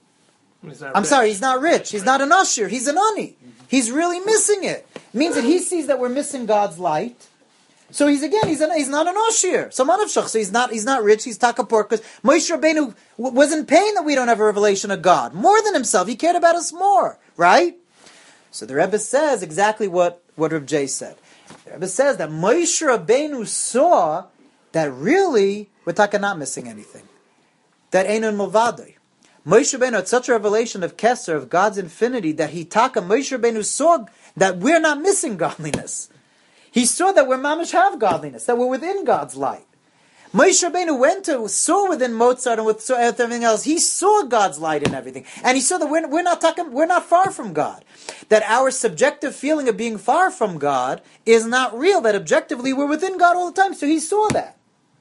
He's not rich, he's not an usher, he's an ani. He's really missing it. It means that he sees that we're missing God's light. So he's not an usher. So he's not rich, he's taka poor, because Moshe Rabbeinu was in pain that we don't have a revelation of God. More than himself, he cared about us more. Right? So the Rebbe says exactly what Reb Jay said. The Rebbe says that Moshe Rabbeinu saw that really we're not missing anything. That Einun Movadoi. Moshe Rabbeinu had such a revelation of Keser, of God's infinity, that Moshe Rabbeinu saw that we're not missing godliness. He saw that we're mamish have godliness, that we're within God's light. Moshe Rabbeinu saw within Mozart and with everything else, he saw God's light in everything. And he saw that we're not far from God. That our subjective feeling of being far from God is not real, that objectively we're within God all the time. So he saw that.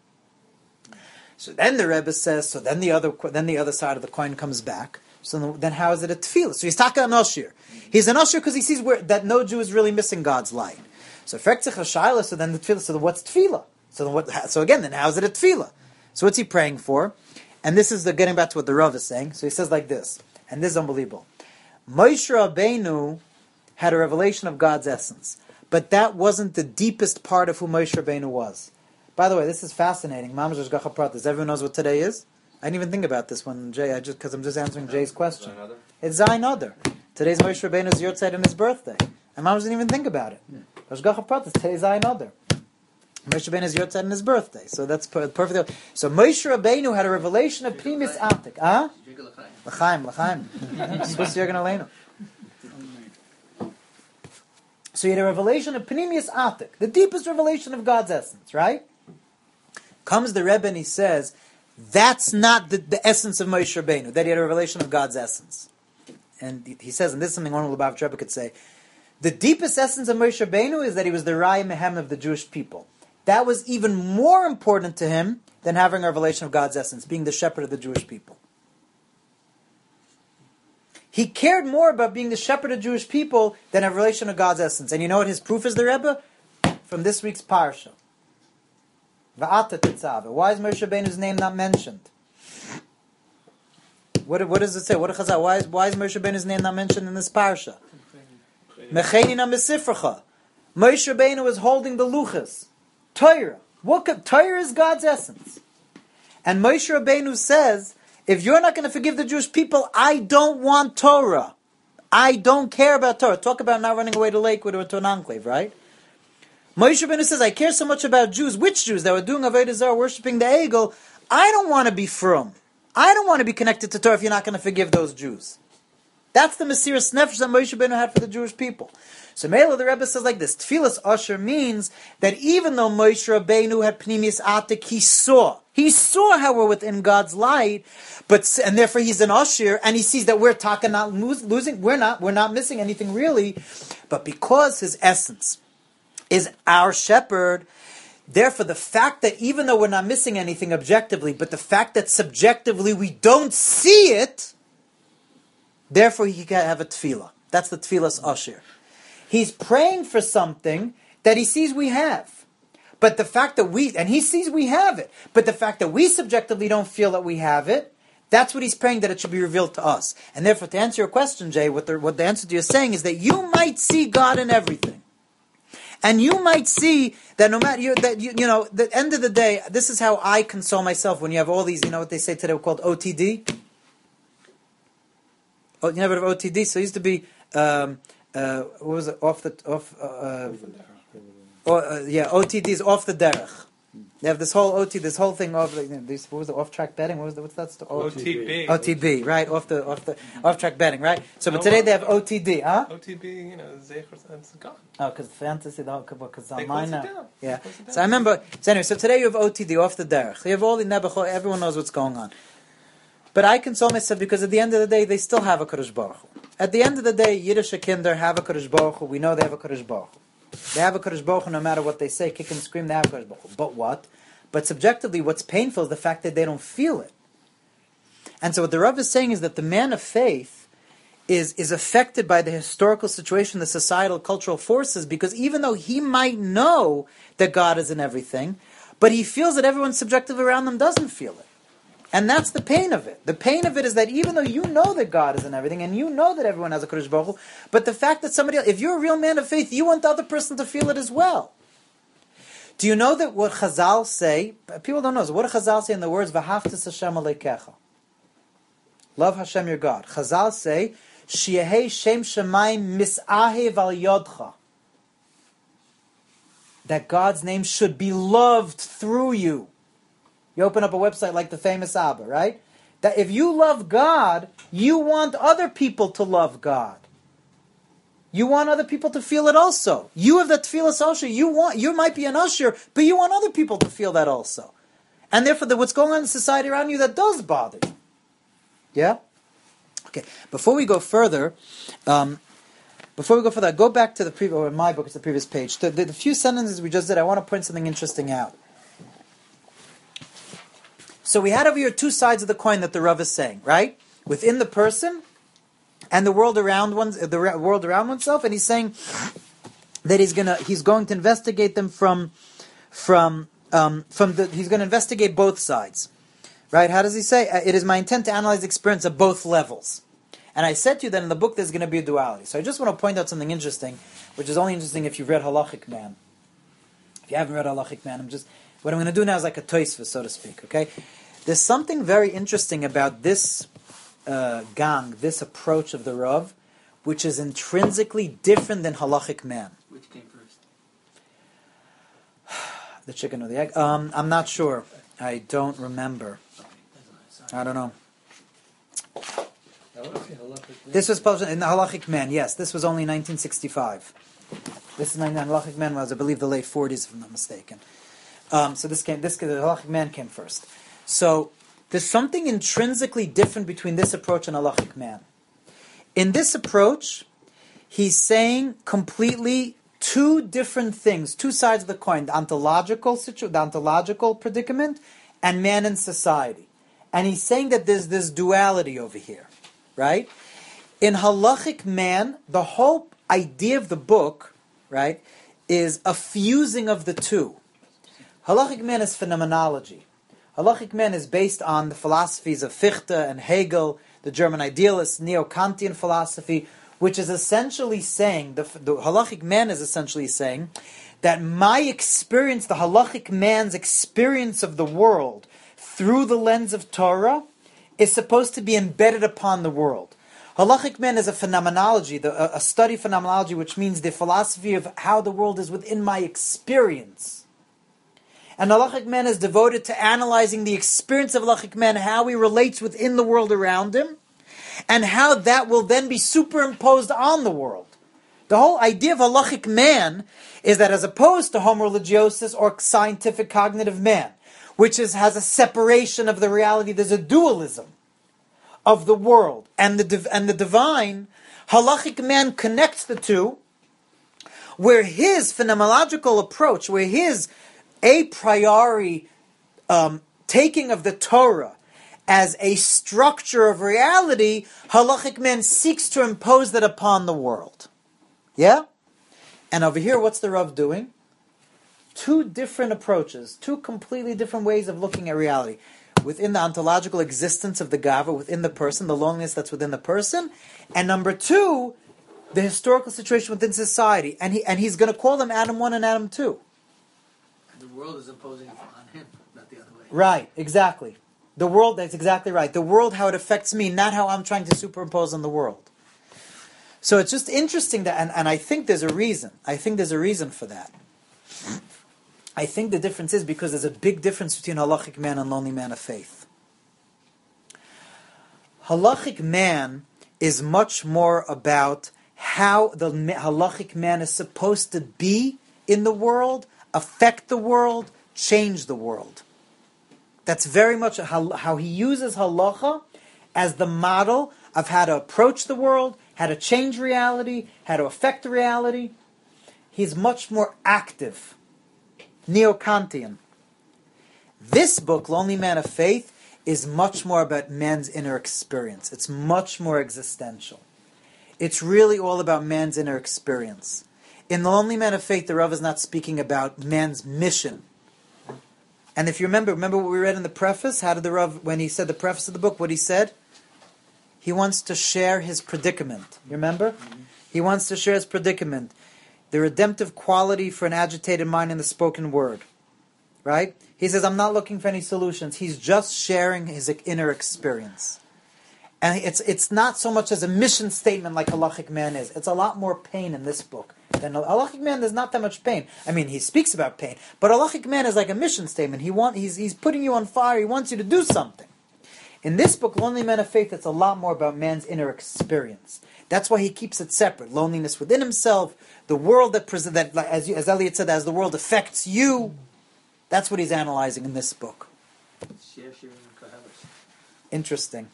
So then the Rebbe says, then the other side of the coin comes back. So then how is it a tefillah? So he's talking an usher. He's an usher because he sees that no Jew is really missing God's light. So Frexich Hashayla, so then the tefillah, so what's tefillah? So again, then how is it a tefillah? So what's he praying for? And this is getting back to what the Rav is saying. So he says like this, and this is unbelievable. Moshe Rabbeinu had a revelation of God's essence, but that wasn't the deepest part of who Moshe Rabbeinu was. By the way, this is fascinating. Mamash Hashgacha Pratis. Everyone knows what today is? I didn't even think about this one, Jay, because I'm just answering Jay's question. It's Zayin Adar. Today's Moshe Rabbeinu's Yortzeit and his birthday. And Mamash didn't even think about it. Hashgacha Pratis, today's Zayin Adar. Moshe Rabbeinu is Yortzeit and his birthday. So that's perfect. So Moshe Rabbeinu had a revelation of Primis Atik. Huh? L'chaim. Swiss Yergen Aleinu. So he had a revelation of Pnimius Atik, the deepest revelation of God's essence, right? Comes the Rebbe and he says, that's not the essence of Moshe Rabbeinu, that he had a revelation of God's essence. And he says, and this is something one of the Lubavitch Rebbe could say, the deepest essence of Moshe Rabbeinu is that he was the Raya Mehem of the Jewish people. That was even more important to him than having a revelation of God's essence, being the shepherd of the Jewish people. He cared more about being the shepherd of Jewish people than a revelation of God's essence. And you know what his proof is, the Rebbe? From this week's parsha. Va'ata tetzaveh. Why is Moshe Rabbeinu's name not mentioned? What does it say? What Chazal? Why is Moshe Rabbeinu's name not mentioned in this parsha? Mechenina mesifracha. Moshe Rabbeinu was holding the luchas. Torah. Torah is God's essence. And Moshe Rabbeinu says, if you're not going to forgive the Jewish people, I don't want Torah. I don't care about Torah. Talk about not running away to Lakewood or to an enclave, right? Moshe Rabbeinu says, I care so much about Jews. Which Jews? That were doing Avodah Zarah, worshipping the Egel. I don't want to be from. I don't want to be connected to Torah if you're not going to forgive those Jews. That's the Mesiras Nefesh that Moshe Rabbeinu had for the Jewish people. So Mela, the Rebbe says like this, Tfilas Asher means that even though Moshe Rabbeinu had Pnimius Atik, he saw how we're within God's light, and therefore he's an Asher, and he sees that we're not losing, we're not missing anything really, but because his essence is our shepherd, therefore the fact that even though we're not missing anything objectively, but the fact that subjectively we don't see it, therefore he can have a tefillah. That's the Tfilas Asher. He's praying for something that he sees we have. But the fact that he sees we have it, but the fact that we subjectively don't feel that we have it, that's what he's praying that it should be revealed to us. And therefore, to answer your question, Jay, what the answer to you is saying is that you might see God in everything. And you might see that no matter, the end of the day, this is how I console myself when you have all these, what they say today called OTD? Oh, you never heard of OTD? So it used to be, what was it? OTD is off the derech. They have this whole thing of what was it? Off-track betting. What's that? OTB. OTB, right? Off-track betting, right? So, but today they have OTD, huh? OTB, Zecher, it's gone. Oh, because fantasy, because They online close it now. down. Yeah. So I remember. So anyway, so today you have OTD, off the derech. You have all the nebuchot. Everyone knows what's going on. But I console myself because at the end of the day, they still have a Kodesh Baruch Hu. At the end of the day, Yiddish kinder have a Kodesh Baruch Hu. We know they have a Kodesh Baruch Hu. They have a Kodesh Baruch Hu no matter what they say, kick and scream, they have a Kodesh Baruch Hu. But what? But subjectively, what's painful is the fact that they don't feel it. And so what the Rav is saying is that the man of faith is affected by the historical situation, the societal, cultural forces, because even though he might know that God is in everything, but he feels that everyone subjective around them doesn't feel it. And that's the pain of it. The pain of it is that even though you know that God is in everything, and you know that everyone has a Kodesh Baruch Hu, but the fact that somebody else, if you're a real man of faith, you want the other person to feel it as well. Do you know that what Chazal say, people don't know, so what do Chazal say in the words, V'haftas Hashem aleikecha? Love Hashem your God. Chazal say, Shiehei Shem Shemayim mis'ahev al yodcha. That God's name should be loved through you. You open up a website like the famous Abba, right? That if you love God, you want other people to love God. You want other people to feel it also. You have that tefillas usher. You might be an usher, but you want other people to feel that also. And therefore, what's going on in society around you that does bother you. Yeah? Okay. Before we go further, go back to the previous, or in my book, it's the previous page. The few sentences we just did, I want to point something interesting out. So we had over here two sides of the coin that the Rav is saying, right? Within the person and the world around oneself, and he's saying that he's going to investigate them he's going to investigate both sides, right? How does he say? It is my intent to analyze the experience of both levels. And I said to you that in the book there's going to be a duality. So I just want to point out something interesting, which is only interesting if you've read Halachic Man. If you haven't read Halachic Man, what I'm going to do now is like a toisva, so to speak, okay? There's something very interesting about this this approach of the Rav, which is intrinsically different than Halachic Man. Which came first? The chicken or the egg? I'm not sure. I don't remember. I don't know. This was published in the Halachic Man, yes. This was only 1965. This is Halachic Man was, I believe, the late 40s, if I'm not mistaken. So the Halachic Man came first. So there's something intrinsically different between this approach and Halachic Man. In this approach, he's saying completely two different things, two sides of the coin: the ontological predicament and man in society. And he's saying that there's this duality over here, right? In Halachic Man, the whole idea of the book, right, is a fusing of the two. Halachic Man is phenomenology. Halachic Man is based on the philosophies of Fichte and Hegel, the German idealist, Neo-Kantian philosophy, which is essentially saying, the Halachic Man is essentially saying, that my experience, the Halachic Man's experience of the world through the lens of Torah, is supposed to be embedded upon the world. Halachic man is a phenomenology, a study phenomenology, which means the philosophy of how the world is within my experience. And halachic man is devoted to analyzing the experience of halachic man, how he relates within the world around him, and how that will then be superimposed on the world. The whole idea of halachic man is that as opposed to homo religiosus or scientific cognitive man, which has a separation of the reality, there's a dualism of the world and the divine, halachic man connects the two, where his phenomenological approach, where his a priori taking of the Torah as a structure of reality, halachic man seeks to impose that upon the world. Yeah? And over here, what's the Rav doing? Two different approaches, two completely different ways of looking at reality. Within the ontological existence of the Gava, within the person, the loneliness that's within the person. And number two, the historical situation within society. And he's going to call them Adam 1 and Adam 2. The world is imposing on him, not the other way. Right, exactly. The world, that's exactly right. The world, how it affects me, not how I'm trying to superimpose on the world. So it's just interesting that, and I think there's a reason. I think there's a reason for that. I think the difference is because there's a big difference between halachic man and lonely man of faith. Halachic man is much more about how the halachic man is supposed to be in the world, affect the world, change the world. That's very much how he uses halacha as the model of how to approach the world, how to change reality, how to affect reality. He's much more active. Neo-Kantian. This book, Lonely Man of Faith, is much more about man's inner experience. It's much more existential. It's really all about man's inner experience. In The Lonely Man of Faith, the Rav is not speaking about man's mission. And if you remember what we read in the preface? How did the Rav, when he said the preface of the book, what he said? He wants to share his predicament. You remember? Mm-hmm. He wants to share his predicament. The redemptive quality for an agitated mind in the spoken word. Right? He says, I'm not looking for any solutions. He's just sharing his inner experience. And it's not so much as a mission statement like halachic man is. It's a lot more pain in this book. Than halachic man, there's not that much pain. I mean, he speaks about pain. But halachic man is like a mission statement. He's putting you on fire. He wants you to do something. In this book, Lonely Man of Faith, it's a lot more about man's inner experience. That's why he keeps it separate. Loneliness within himself, the world that as Elliot said, as the world affects you. That's what he's analyzing in this book. Interesting.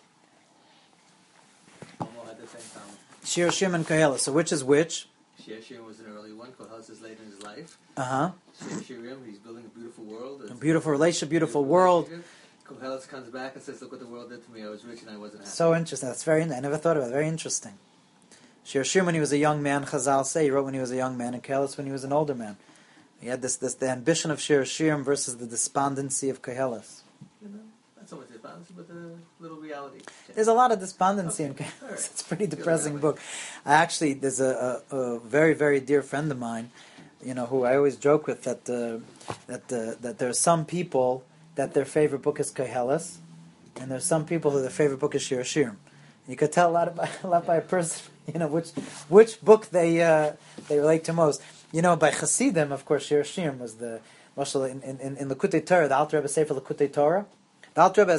Shir Shim and Koheles. So which is which? Shir Shirim was an early one. Koheles is late in his life. Shir Shirim, he's building a beautiful world. A beautiful relationship, beautiful world. Koheles comes back and says, look what the world did to me. I was rich and I wasn't happy. So interesting. I never thought about it. Very interesting. Shir Shirim, when he was a young man, Chazal say, he wrote when he was a young man, and Koheles when he was an older man. He had the ambition of Shir Shirim versus the despondency of Koheles. Not so much despondency, but a little reality. There's a lot of despondency in Koheles. Right. It's a pretty depressing book. There's a very, very dear friend of mine, who I always joke with that there are some people that their favorite book is Koheles, and there's some people who their favorite book is Shir Shirim. You could tell a lot by a person, which book they relate to most. By Hasidim, of course, Shir Shirim was the mashal in Likutei Torah. The Alter Rebbe Sefer Likutei Torah. The Alter Rebbe has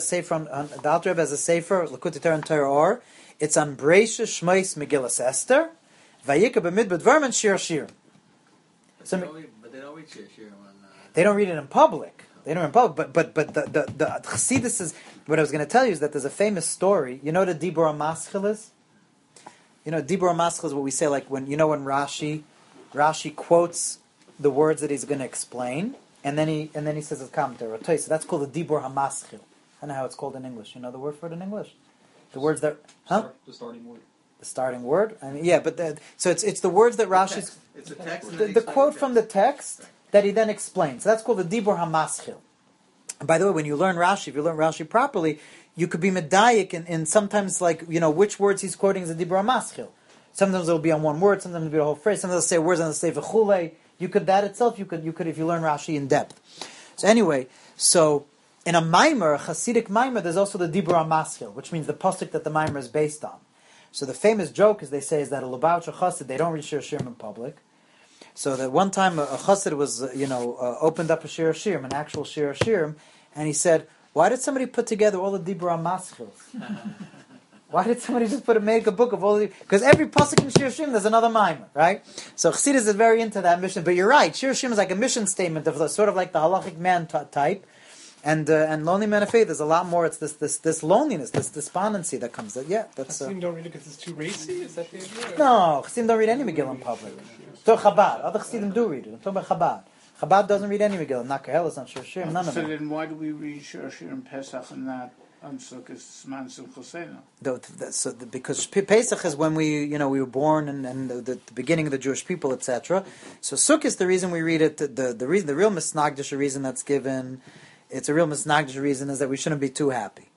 a sefer Likutei Torah and Torah Or. It's on Breisha, Shmos, Megillas Esther, Vayikra, B'midbar Dvarim, and Shir Shirim. But they don't read Shir Shirim on. They don't read it in public. But the Chassidus is, what I was going to tell you is that there's a famous story. You know what a Dibur HaMaschil is? Dibur HaMaschil is what we say, like when Rashi quotes the words that he's going to explain, and then he says his commentary. So that's called the Dibur HaMaschil. I don't know how it's called in English. You know the word for it in English? The words that... The starting word. The starting word? I mean, yeah, but... so it's the words that Rashi's... It's a text. The quote from the text that he then explains. So that's called the Dibur HaMaschil. And by the way, when you learn Rashi, if you learn Rashi properly, you could be medayik in sometimes which words he's quoting is a Dibur HaMaschil. Sometimes it'll be on one word, sometimes it'll be a whole phrase, sometimes it'll say words and it'll say v'chulei. You could if you learn Rashi in depth. So anyway, in a Maimer, a Hasidic Maimer, there's also the Dibur HaMaschil, which means the pasuk that the Maimer is based on. So the famous joke, as they say, is that a Lubavitcher Chassid, they don't read Shir Shirim in public. So that one time a Chassid was, opened up a Shir Shirim, an actual Shir Shirim, and he said, why did somebody put together all the Dibur HaMaschils? Why did somebody just make a book of all the... Because every pasuk in Shir Shirim, there's another mimer, right? So Chassidus is very into that mission. But you're right, Shir Shirim is like a mission statement of sort of like the halachic man type. And Lonely Man of Faith is a lot more. It's this loneliness, this despondency that comes. Chassidim don't read it because it's too racy? Is that the idea? No, Chassidim don't read any Megillah in public. So Chabad. Other Chassidim do read it. I'm talking about Chabad. Chabad doesn't read any Megillah. Not Kehelis, not Shir Shirim, none of them. So then why do we read Shir Shirim Pesach and not on Sukkot, Zman Simchosenu? Because Pesach is when we were born and the beginning of the Jewish people, etc. So Sukkot is the reason we read it. The real Misnagdish reason that's given, it's a real Misnagdish reason, is that we shouldn't be too happy.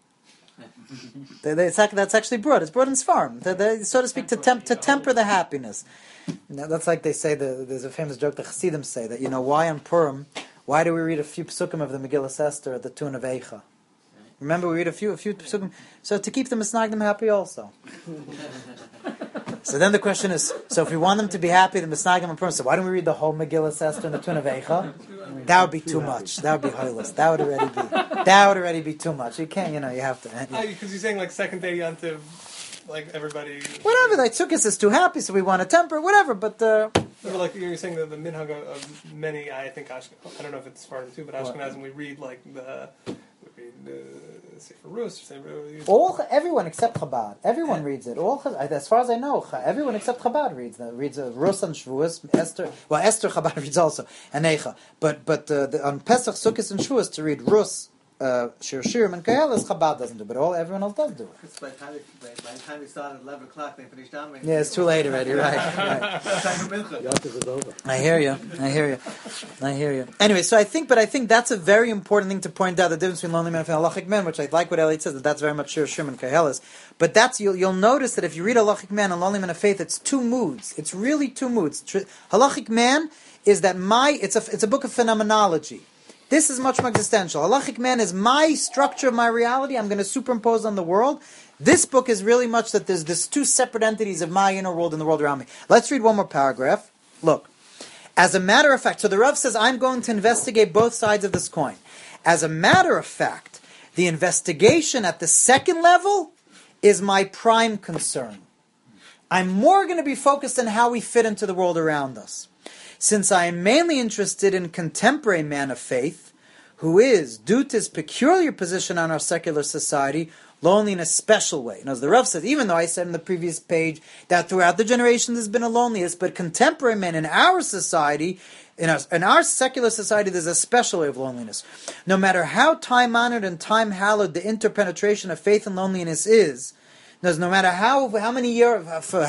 That's actually brought. It's brought in Sfarim, so to speak, to temper the happiness. Now, that's like they say. There's a famous joke the Chassidim say that why on Purim, why do we read a few psukim of the Megillah Esther at the tune of Eicha? Remember, we read a few psukim, so to keep the Misnagdim happy also. So then the question is, so if we want them to be happy, the Misnagdim and Purim, so why don't we read the whole Megillah Esther and the tune of Eicha? That would be too much. That would be hoyless. That would already be too much. You can't, you have to. Because you're saying like second day Yontiv, like everybody. Whatever, like Sukkot is too happy, so we want to temper, whatever. But like you're saying the minhag of many, I think I don't know if it's Sfardim too, but Ashkenazim we read like the Sefer Rus. Everyone except Chabad. Everyone reads it. As far as I know, everyone except Chabad reads Rus and Shavuos. Esther Chabad reads also and Eicha. But on Pesach, Sukkot, and Shavuos to read Rus, Shir Shirim and Kehelis, Chabad doesn't do, but everyone else does do it. By the time we started at 11 o'clock, they finished down. Yeah, it's too late already, right. I hear you. Anyway, so I think that's a very important thing to point out, the difference between Lonely Man and Halachic Man, which I like what Elliot says, that's very much Shir Shirim and Kehelis. But you'll notice that if you read Halachic Man and Lonely Man of Faith, it's two moods. It's really two moods. Halachic Man is that it's a book of phenomenology. This is much more existential. Halachic Man is my structure of my reality. I'm going to superimpose on the world. This book is really much that there's this two separate entities of my inner world and the world around me. Let's read one more paragraph. Look. As a matter of fact, so the Rav says, I'm going to investigate both sides of this coin. As a matter of fact, the investigation at the second level is my prime concern. I'm more going to be focused on how we fit into the world around us. Since I am mainly interested in contemporary man of faith, who is, due to his peculiar position on our secular society, lonely in a special way. And as the Rav says, even though I said in the previous page that throughout the generations there's been a loneliness, but contemporary men in our society, in our secular society, there's a special way of loneliness. No matter how time-honored and time-hallowed the interpenetration of faith and loneliness is, no matter how many years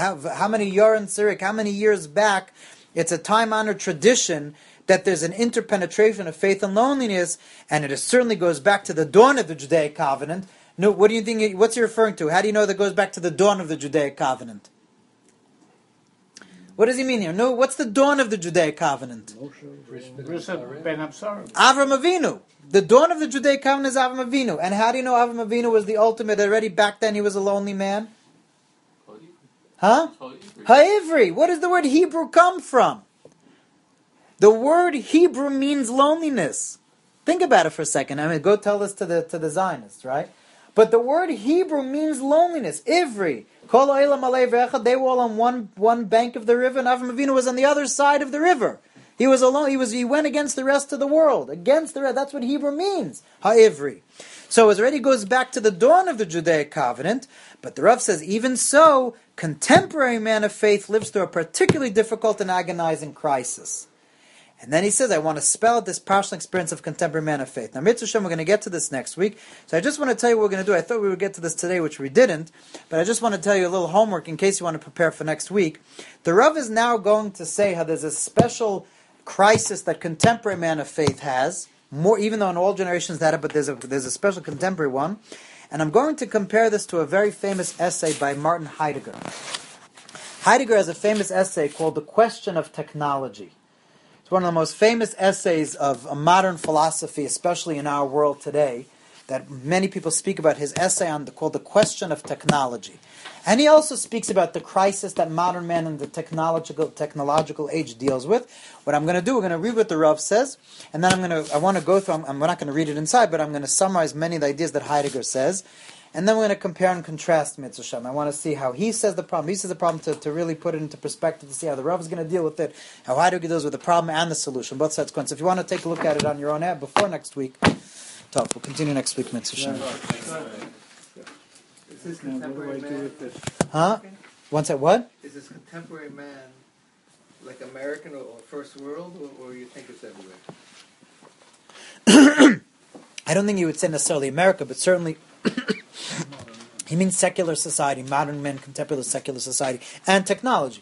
back, it's a time-honored tradition that there's an interpenetration of faith and loneliness, and it certainly goes back to the dawn of the Judaic covenant. No, what do you think? What's he referring to? How do you know that goes back to the dawn of the Judaic covenant? What does he mean here? No, what's the dawn of the Judaic covenant? Avram Avinu. The dawn of the Judaic covenant is Avram Avinu. And how do you know Avram Avinu was the ultimate? Already back then he was a lonely man. Huh? Ha'ivri. What does the word Hebrew come from? The word Hebrew means loneliness. Think about it for a second. I mean, go tell this to the Zionists, right? But the word Hebrew means loneliness. Ivri. Kol ha'olam alei v'echad. They were all on one bank of the river, and Avram Avinu was on the other side of the river. He was alone. He went against the rest of the world. Against the rest. That's what Hebrew means. Ha'ivri. So it already goes back to the dawn of the Judaic covenant. But the Rav says, even so, contemporary man of faith lives through a particularly difficult and agonizing crisis. And then he says, I want to spell out this personal experience of contemporary man of faith. Now, Mitzvah Shem, we're going to get to this next week. So I just want to tell you what we're going to do. I thought we would get to this today, which we didn't. But I just want to tell you a little homework in case you want to prepare for next week. The Rav is now going to say how there's a special crisis that contemporary man of faith has. More, even though in all generations that, but there's a special contemporary one. And I'm going to compare this to a very famous essay by Martin Heidegger. Heidegger has a famous essay called The Question of Technology. It's one of the most famous essays of modern philosophy, especially in our world today. that many people speak about, his essay called The Question of Technology. And he also speaks about the crisis that modern man in the technological age deals with. What I'm going to do, we're going to read what the Rav says, and then I want to go through, we're not going to read it inside, but I'm going to summarize many of the ideas that Heidegger says, and then we're going to compare and contrast Mitzvah Shem. I want to see how he says the problem. He says the problem to really put it into perspective, to see how the Rav is going to deal with it, how Heidegger deals with the problem and the solution, both sides going. So if you want to take a look at it on your own app before next week, tough. We'll continue next week, Mitzvah Shem. Is this contemporary man? Huh? One sec, what? Is this contemporary man like American or first world, or you think it's everywhere? I don't think you would say necessarily America, but certainly he means secular society, modern men, contemporary secular society, and technology.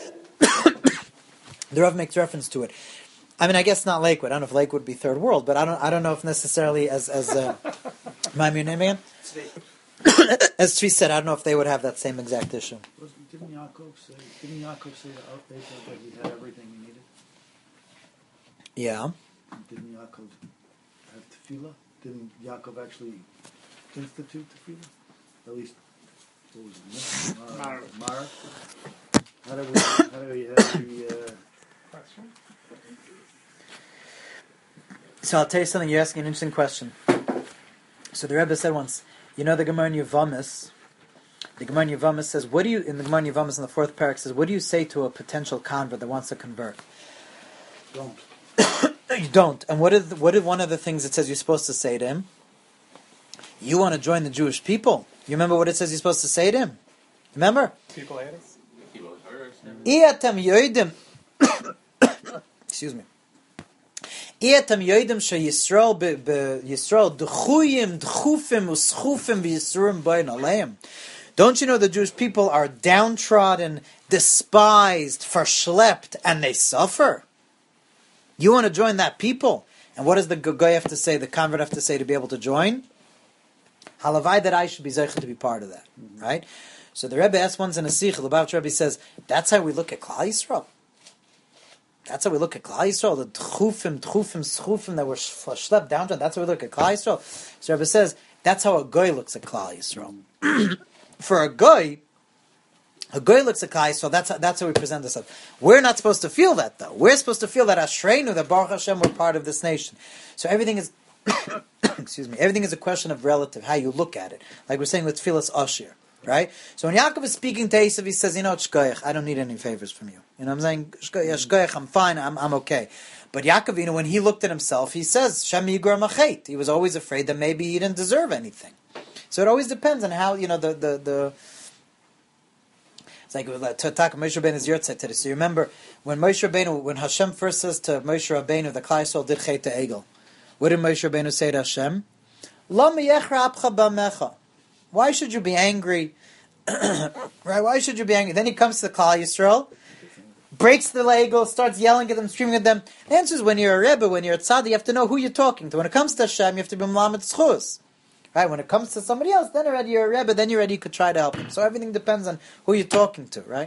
The Rav makes reference to it. I mean, I guess not Lakewood. I don't know if Lakewood would be third world, but I don't know if necessarily as remind me your name again? As Tzvi said, I don't know if they would have that same exact issue. Didn't Yaakov say that he had everything he needed? Yeah. Didn't Yaakov have tefillah? Didn't Yaakov actually institute tefillah? At least, what was it? Mara? How do we have the... So I'll tell you something. You're asking an interesting question. So the Rebbe said once, you know the Gemara in Yevamos? The Gemara in Yevamos says, what do you, in the Gemara in Yevamos in the fourth parak says, what do you say to a potential convert that wants to convert? Don't. You don't. And what is one of the things it says you're supposed to say to him? You want to join the Jewish people. You remember what it says you're supposed to say to him? Remember? People hate us. Iatam yoidim. Excuse me. Iatam yoidim she Yisrael Yisrael d'chuyim d'chufim u'schufim v'yisruim bayin aleim. Don't you know the Jewish people are downtrodden, despised, verschlepped, and they suffer? You want to join that people? And what does the guy have to say, the convert have to say to be able to join? Halavai that I should be zeicher to be part of that. Right? So the Rebbe asks once in a sikh, the Lubavitch Rebbe says, that's how we look at Klal Yisrael. That's how we look at Klal Yisrael. The tchufim, schufim that were schlepped down to, that's how we look at Klal Yisrael. So the Rebbe says, that's how a guy looks at Klal Yisrael. For a guy looks at Klal Yisrael, that's how we present ourselves. We're not supposed to feel that, though. We're supposed to feel that Ashreinu, that Baruch Hashem, we're part of this nation. So everything is, excuse me, everything is a question of relative, how you look at it. Like we're saying with Tfilas Ashir, right? So when Yaakov is speaking to Esav, he says, you know, Shkoyach, I don't need any favors from you. You know what I'm saying? Shkoyach, I'm fine, I'm okay. But Yaakov, you know, when he looked at himself, he says, Shem Yigur Machet. He was always afraid that maybe he didn't deserve anything. So it always depends on how, you know, the it's like to attack Moshe Rabbeinu's Yurtzeit today. So you remember when Hashem first says to Moshe Rabbeinu, the Klal Yisrael did chet to Egel. What did Moshe Rabbeinu say to Hashem? Lo miyechra apcha b'mecha. Why should you be angry? Right? Why should you be angry? Then he comes to the Klal Yisrael, breaks the Egel, starts yelling at them, screaming at them. The answer is when you're a Rebbe, when you're a Tzaddik, you have to know who you're talking to. When it comes to Hashem, you have to be Melamed Zchus. Right, when it comes to somebody else, then already you're a Rebbe, then you're ready, you could try to help them. So everything depends on who you're talking to, right?